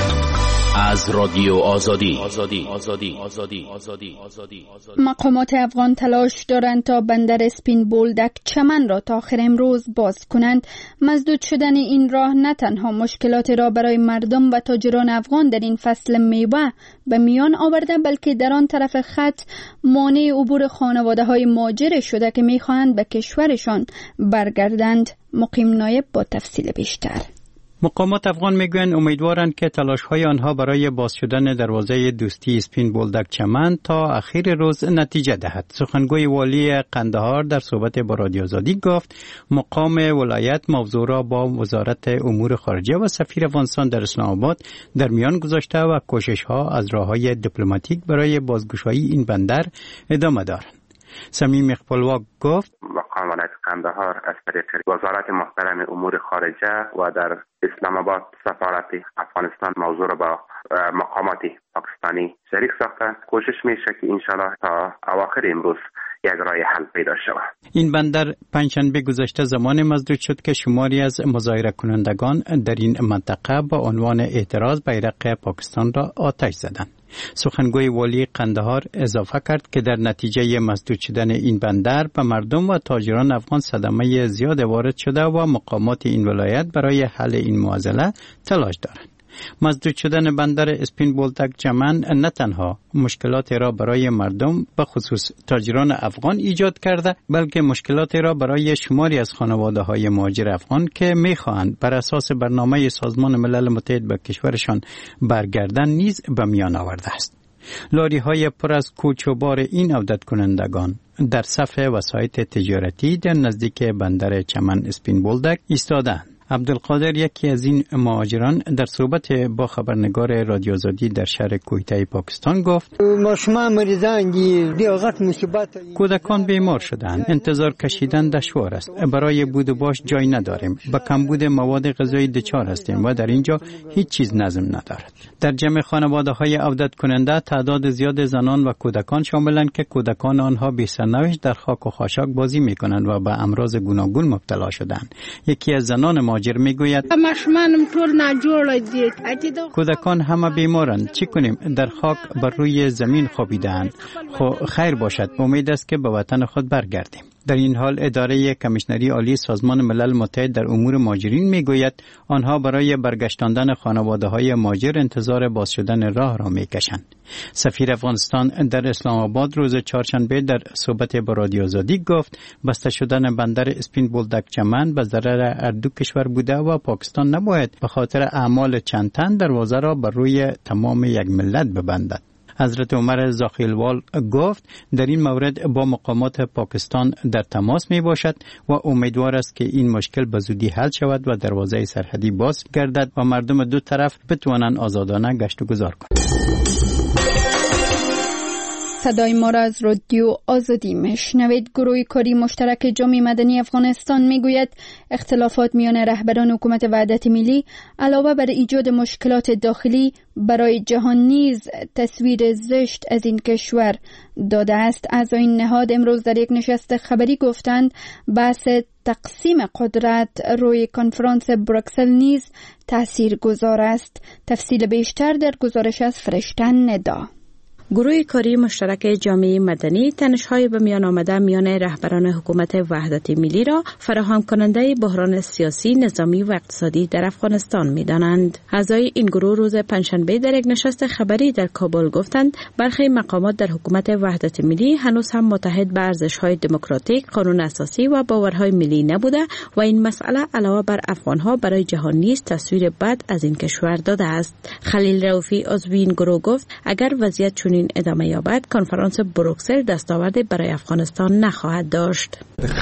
Speaker 18: از رادیو آزادی. آزادی آزادی آزادی آزادی آزادی
Speaker 8: مقامات افغان تلاش دارند تا بندر اسپین بولدک چمن را تا آخر امروز باز کنند. مسدود شدن این راه نه تنها مشکلات را برای مردم و تاجران افغان در این فصل میوه به میان آورده، بلکه در آن طرف خط مانع عبور خانواده‌های مهاجر شده که می‌خواهند به کشورشان برگردند. مقیم نایب با تفصیل بیشتر.
Speaker 13: مقامات افغان میگویند امیدوارند که تلاش‌های آنها برای باز شدن دروازه دوستی اسپین بولدک چمن تا اخیر روز نتیجه دهد. سخنگوی والی قندهار در صحبت با رادیو آزادی گفت مقام ولایت موضوع را با وزارت امور خارجه و سفیر افغانستان در اسلام آباد در میان گذاشته و کوشش‌ها از راه‌های دیپلماتیک برای بازگشایی این بندر ادامه دارند. سمیم اقبالوا گفت
Speaker 15: مقام ولایت قندهار از طریق وزارت محترم امور خارجه و در اسلام آباد سفارت افغانستان موضوع را با مقامات پاکستانی شریک ساخته کوشش میشه که انشالله تا اواخر امروز یک راه حل پیدا شود.
Speaker 13: این بندر پنجشنبه گذشته زمان مسدود شد که شماری از مظاهره کنندگان در این منطقه با عنوان اعتراض بیرق پاکستان را آتش زدند. سخنگوی والی قندهار اضافه کرد که در نتیجه مسدود شدن این بندر به مردم و تاجران افغان صدمه زیاد وارد شده و مقامات این ولایت برای حل این معضله تلاش دارند. مسدود شدن بندر اسپین بولدک چمن نه تنها مشکلات را برای مردم به خصوص تاجران افغان ایجاد کرده، بلکه مشکلات را برای شماری از خانواده‌های مهاجر افغان که می‌خواهند بر اساس برنامه سازمان ملل متحد به کشورشان برگردن نیز به میان آورده است. لاری‌های پر از کوچ و بار این عودت کنندگان در صف وسایط تجارتی در نزدیک بندر چمن اسپین بولدک ایستادند. عبدالقادر یکی از این مهاجران در صحبت با خبرنگار رادیو آزادی در شهر کویته پاکستان گفت کودکان بیمار شدند، انتظار کشیدن دشوار است، برای بود و باش جای نداریم، با کمبود مواد غذایی دچار هستیم و در اینجا هیچ چیز نظم ندارد. در جمع خانواده‌های عودت کننده تعداد زیاد زنان و کودکان شاملند که کودکان آنها بی سرنوشت در خاک و خاشاک بازی می‌کنند و به امراض گوناگون مبتلا شدند. یکی از زنان مهاجر میگوید کودکان همه بیمارند، چی کنیم؟ در خاک بر روی زمین خوابیدند. خو خیر باشد، امید است که به وطن خود برگردیم. در این حال اداره کمیشنری عالی سازمان ملل متحد در امور مهاجرین میگوید آنها برای برگشتاندن خانواده‌های مهاجر انتظار باز شدن راه را میکشند. سفیر افغانستان در اسلام آباد روز چهارشنبه در صحبت با رادیو آزادی گفت بسته شدن بندر اسپین بولدک چمن به ضرر هر دو کشور بوده و پاکستان نباید به خاطر اعمال چند تن دروازه را بر روی تمام یک ملت ببندد. حضرت عمر زاخیلوال گفت در این مورد با مقامات پاکستان در تماس می باشد و امیدوار است که این مشکل به زودی حل شود و دروازه سرحدی باز گردد و مردم دو طرف بتوانند آزادانه گشت و گذار کنند.
Speaker 8: صدای ما را از رادیو آزادی میشنوید. گروه کاری مشترک جامعه مدنی افغانستان میگوید اختلافات میان رهبران حکومت وحدت ملی علاوه بر ایجاد مشکلات داخلی برای جهان نیز تصویر زشت از این کشور داده است. اعضای این نهاد امروز در یک نشست خبری گفتند بحث تقسیم قدرت روی کنفرانس بروکسل نیز تاثیرگذار است. تفصیل بیشتر در گزارش از فرشته ندا.
Speaker 3: گروه کاری مشترک جامعه مدنی تنش‌های به میان آمده میان رهبران حکومت وحدت ملی را فراهم کننده بحران سیاسی، نظامی و اقتصادی در افغانستان می‌دانند. اعضای این گروه روز پنجشنبه در یک نشست خبری در کابل گفتند برخی مقامات در حکومت وحدت ملی هنوز هم متحد به ارزش‌های دموکراتیک، قانون اساسی و باورهای ملی نبوده و این مسئله علاوه بر افغان‌ها برای جهان نیز تصویر بد از این کشور داده است. خلیل رؤوفی عضو این گروه گفت اگر وضعیت چنین ادامه یابد کنفرانس بروکسل دستاوردی برای افغانستان نخواهد داشت.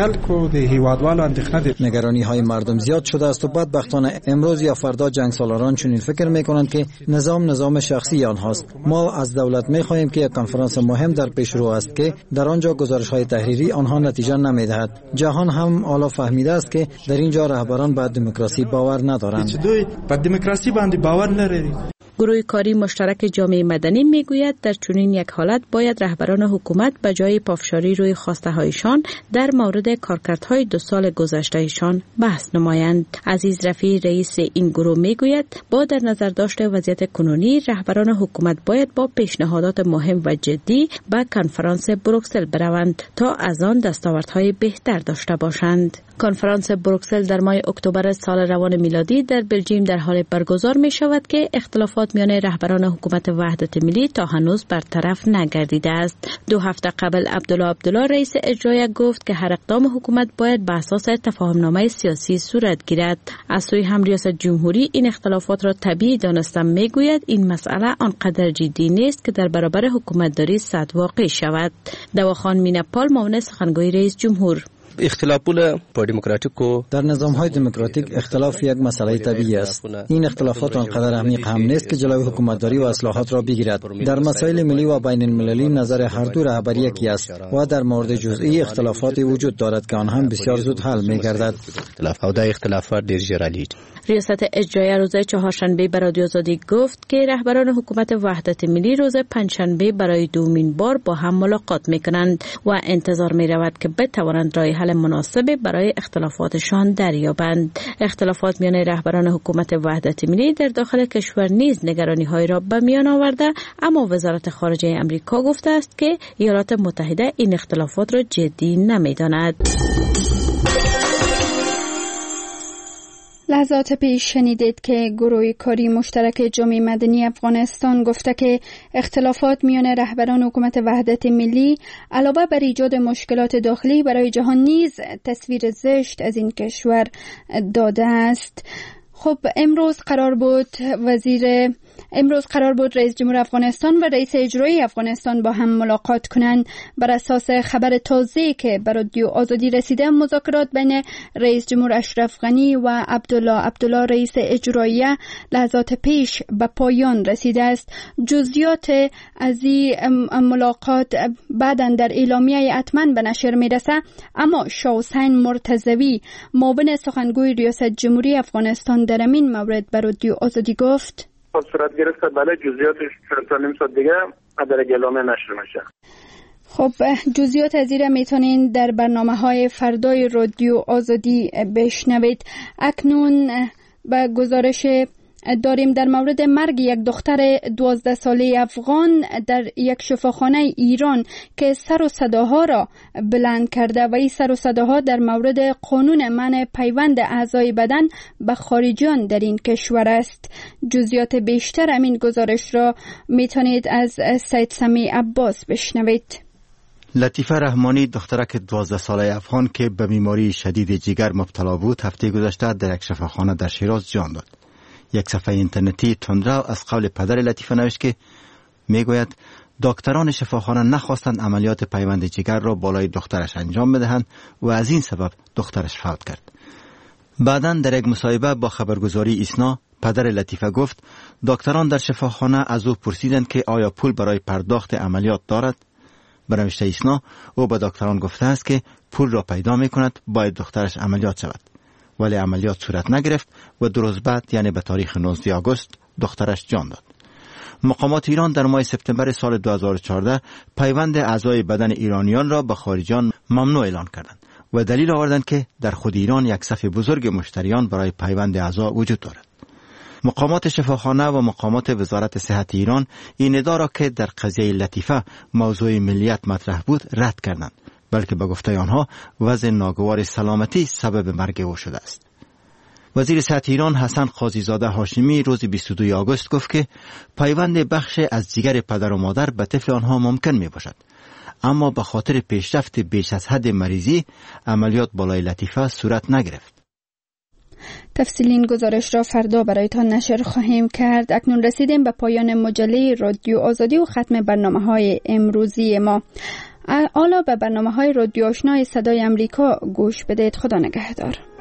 Speaker 6: نگرانی های مردم زیاد شده است و بدبختانه امروز یا فردا جنگ سالاران چنین فکر می کنند که نظام نظام شخصی آنهاست. ما از دولت می خواهیم که یک کنفرانس مهم در پیش رو است که در آنجا گزارش های تحریری آنها نتیجه نمی دهد. جهان هم حالا فهمیده است که در اینجا رهبران به دموکراسی باور ندارند.
Speaker 9: به دموکراسی باندې باور لري.
Speaker 3: گروه کاری مشترک جامعه مدنی میگوید در چنین یک حالت باید رهبران حکومت به جای پافشاری روی خواسته هایشان در مورد کارکردهای دو سال گذشتهشان بحث نمایند. عزیز رفیع رئیس این گروه میگوید با در نظر داشته وضعیت کنونی رهبران حکومت باید با پیشنهادات مهم و جدی به کنفرانس بروکسل بروند تا از آن دستاوردهای بهتر داشته باشند. کنفرانس بروکسل در ماه اکتبر سال روان میلادی در بلژیم در حال برگزار می شود که اختلافات میان رهبران حکومت وحدت ملی تا هنوز برطرف نگردیده است. دو هفته قبل عبدالله عبدالله رئیس اجرایی گفت که هر اقدام حکومت باید بر اساس تفاهمنامه سیاسی صورت گیرد. از سوی هم ریاست جمهوری این اختلافات را طبیعی دانسته میگوید این مسئله آنقدر جدی نیست که در برابر حکومتداری صد واقع شود. دواخان مینپال معاون سخنگوی رئیس جمهور
Speaker 6: اختلافونه په دموکراتیکو در نظام‌های دموکراتیک اختلاف یک مسئله طبیعی است. این اختلافات آنقدر عمیق هم نیست که جلوی حکومتداری و اصلاحات را بگیرد. در مسائل ملی و بین المللی نظر هر دو رهبری یکی است و در مورد جزئی اختلافات وجود دارد که آن هم بسیار زود حل می‌گردد. او دا اختلافات ډیر ژر حلیږي.
Speaker 3: ریاست اجرایی روز چهارشنبه به رادیو آزادی گفت که رهبران حکومت وحدت ملی روز پنجشنبه برای دومین بار با هم ملاقات می‌کنند و انتظار می‌رود که بتوانند راه حل مناسب برای اختلافاتشان دریابند. اختلافات میان رهبران حکومت وحدت ملی در داخل کشور نیز نگرانی‌های را به میان آورده، اما وزارت خارجه آمریکا گفته است که ایالات متحده این اختلافات را جدی نمی‌داند.
Speaker 8: لحظات پیش شنیدید که گروه کاری مشترک جامعه مدنی افغانستان گفته که اختلافات میان رهبران حکومت وحدت ملی علاوه بر ایجاد مشکلات داخلی برای جهان نیز تصویر زشت از این کشور داده است. خب امروز قرار بود وزیر امروز قرار بود رئیس جمهور افغانستان و رئیس اجرایی افغانستان با هم ملاقات کنند. بر اساس خبر تازه‌ای که به رادیو آزادی رسیده مذاکرات بین رئیس جمهور اشرف غنی و عبدالله عبدالله رئیس اجرایی لحظات پیش به پایان رسیده است. جزئیات از این ملاقات بعداً در اعلامیه حتما به نشر میرسه، اما شاه حسین مرتضوی معاون سخنگوی ریاست جمهوری افغانستان در این مورد به رادیو آزادی گفت
Speaker 7: صورت گرفته بله جزئیاتش تا نیم ساعت دیگه در اعلامیه نشر میشه.
Speaker 8: خب جزئیات از این میتونین در برنامه‌های فردای رادیو آزادی بشنوید. اکنون به گزارش داریم در مورد مرگ یک دختر دوازده ساله افغان در یک شفاخانه ایران که سر و صداها را بلند کرده و این سر و صداها در مورد قانون منع پیوند اعضای بدن به خارجیان در این کشور است. جزئیات بیشتر همین گزارش را میتونید از سید سمی عباس بشنوید.
Speaker 11: لطیفه رحمانی دخترک دوازده ساله افغان که به بیماری شدید جگر مبتلا بود هفته گذشته در یک شفاخانه در شیراز جان داد. یک صفحه اینترنتی تندرو از قول پدر لطیفه نوشت که میگوید دکتران شفاخانه نخواستند عملیات پیوند جگر را بالای دخترش انجام بدهند و از این سبب دخترش فوت کرد. بعداً در یک مصاحبه با خبرگزاری ایسنا پدر لطیفه گفت دکتران در شفاخانه از او پرسیدند که آیا پول برای پرداخت عملیات دارد. به نوشته ایسنا او به دکتران گفته است که پول را پیدا می کند باید دخترش عملیات شود، ولی عملیات صورت نگرفت و دو روز بعد یعنی به تاریخ نوزدهم آگوست دخترش جان داد. مقامات ایران در ماه سپتامبر سال دو هزار و چهارده پیوند اعضای بدن ایرانیان را به خارجیان ممنوع اعلان کردند و دلیل آوردند که در خود ایران یک صف بزرگ مشتریان برای پیوند اعضا وجود دارد. مقامات شفاخانه و مقامات وزارت صحت ایران این ادعا را که در قضیه لطیفه موضوع ملیت مطرح بود رد کردند، بلکه به گفته آنها وضع ناگوار سلامتی سبب مرگ او شده است. وزیر صحت ایران حسن قاضیزاده هاشمی روز بیست و دوم آگوست گفت که پیوند بخش از جگر پدر و مادر به طفل آنها ممکن می باشد، اما به خاطر پیشرفت بیش از حد مریضی عملیات بالای لطیفه صورت نگرفت.
Speaker 8: تفصیل این گزارش را فردا برایتان نشر خواهیم کرد. اکنون رسیدیم به پایان مجله رادیو آزادی و ختم برنامه های امروزی ما. حالا به برنامه های رادیو آشنای صدای امریکا گوش بدهید. خدا نگهدار.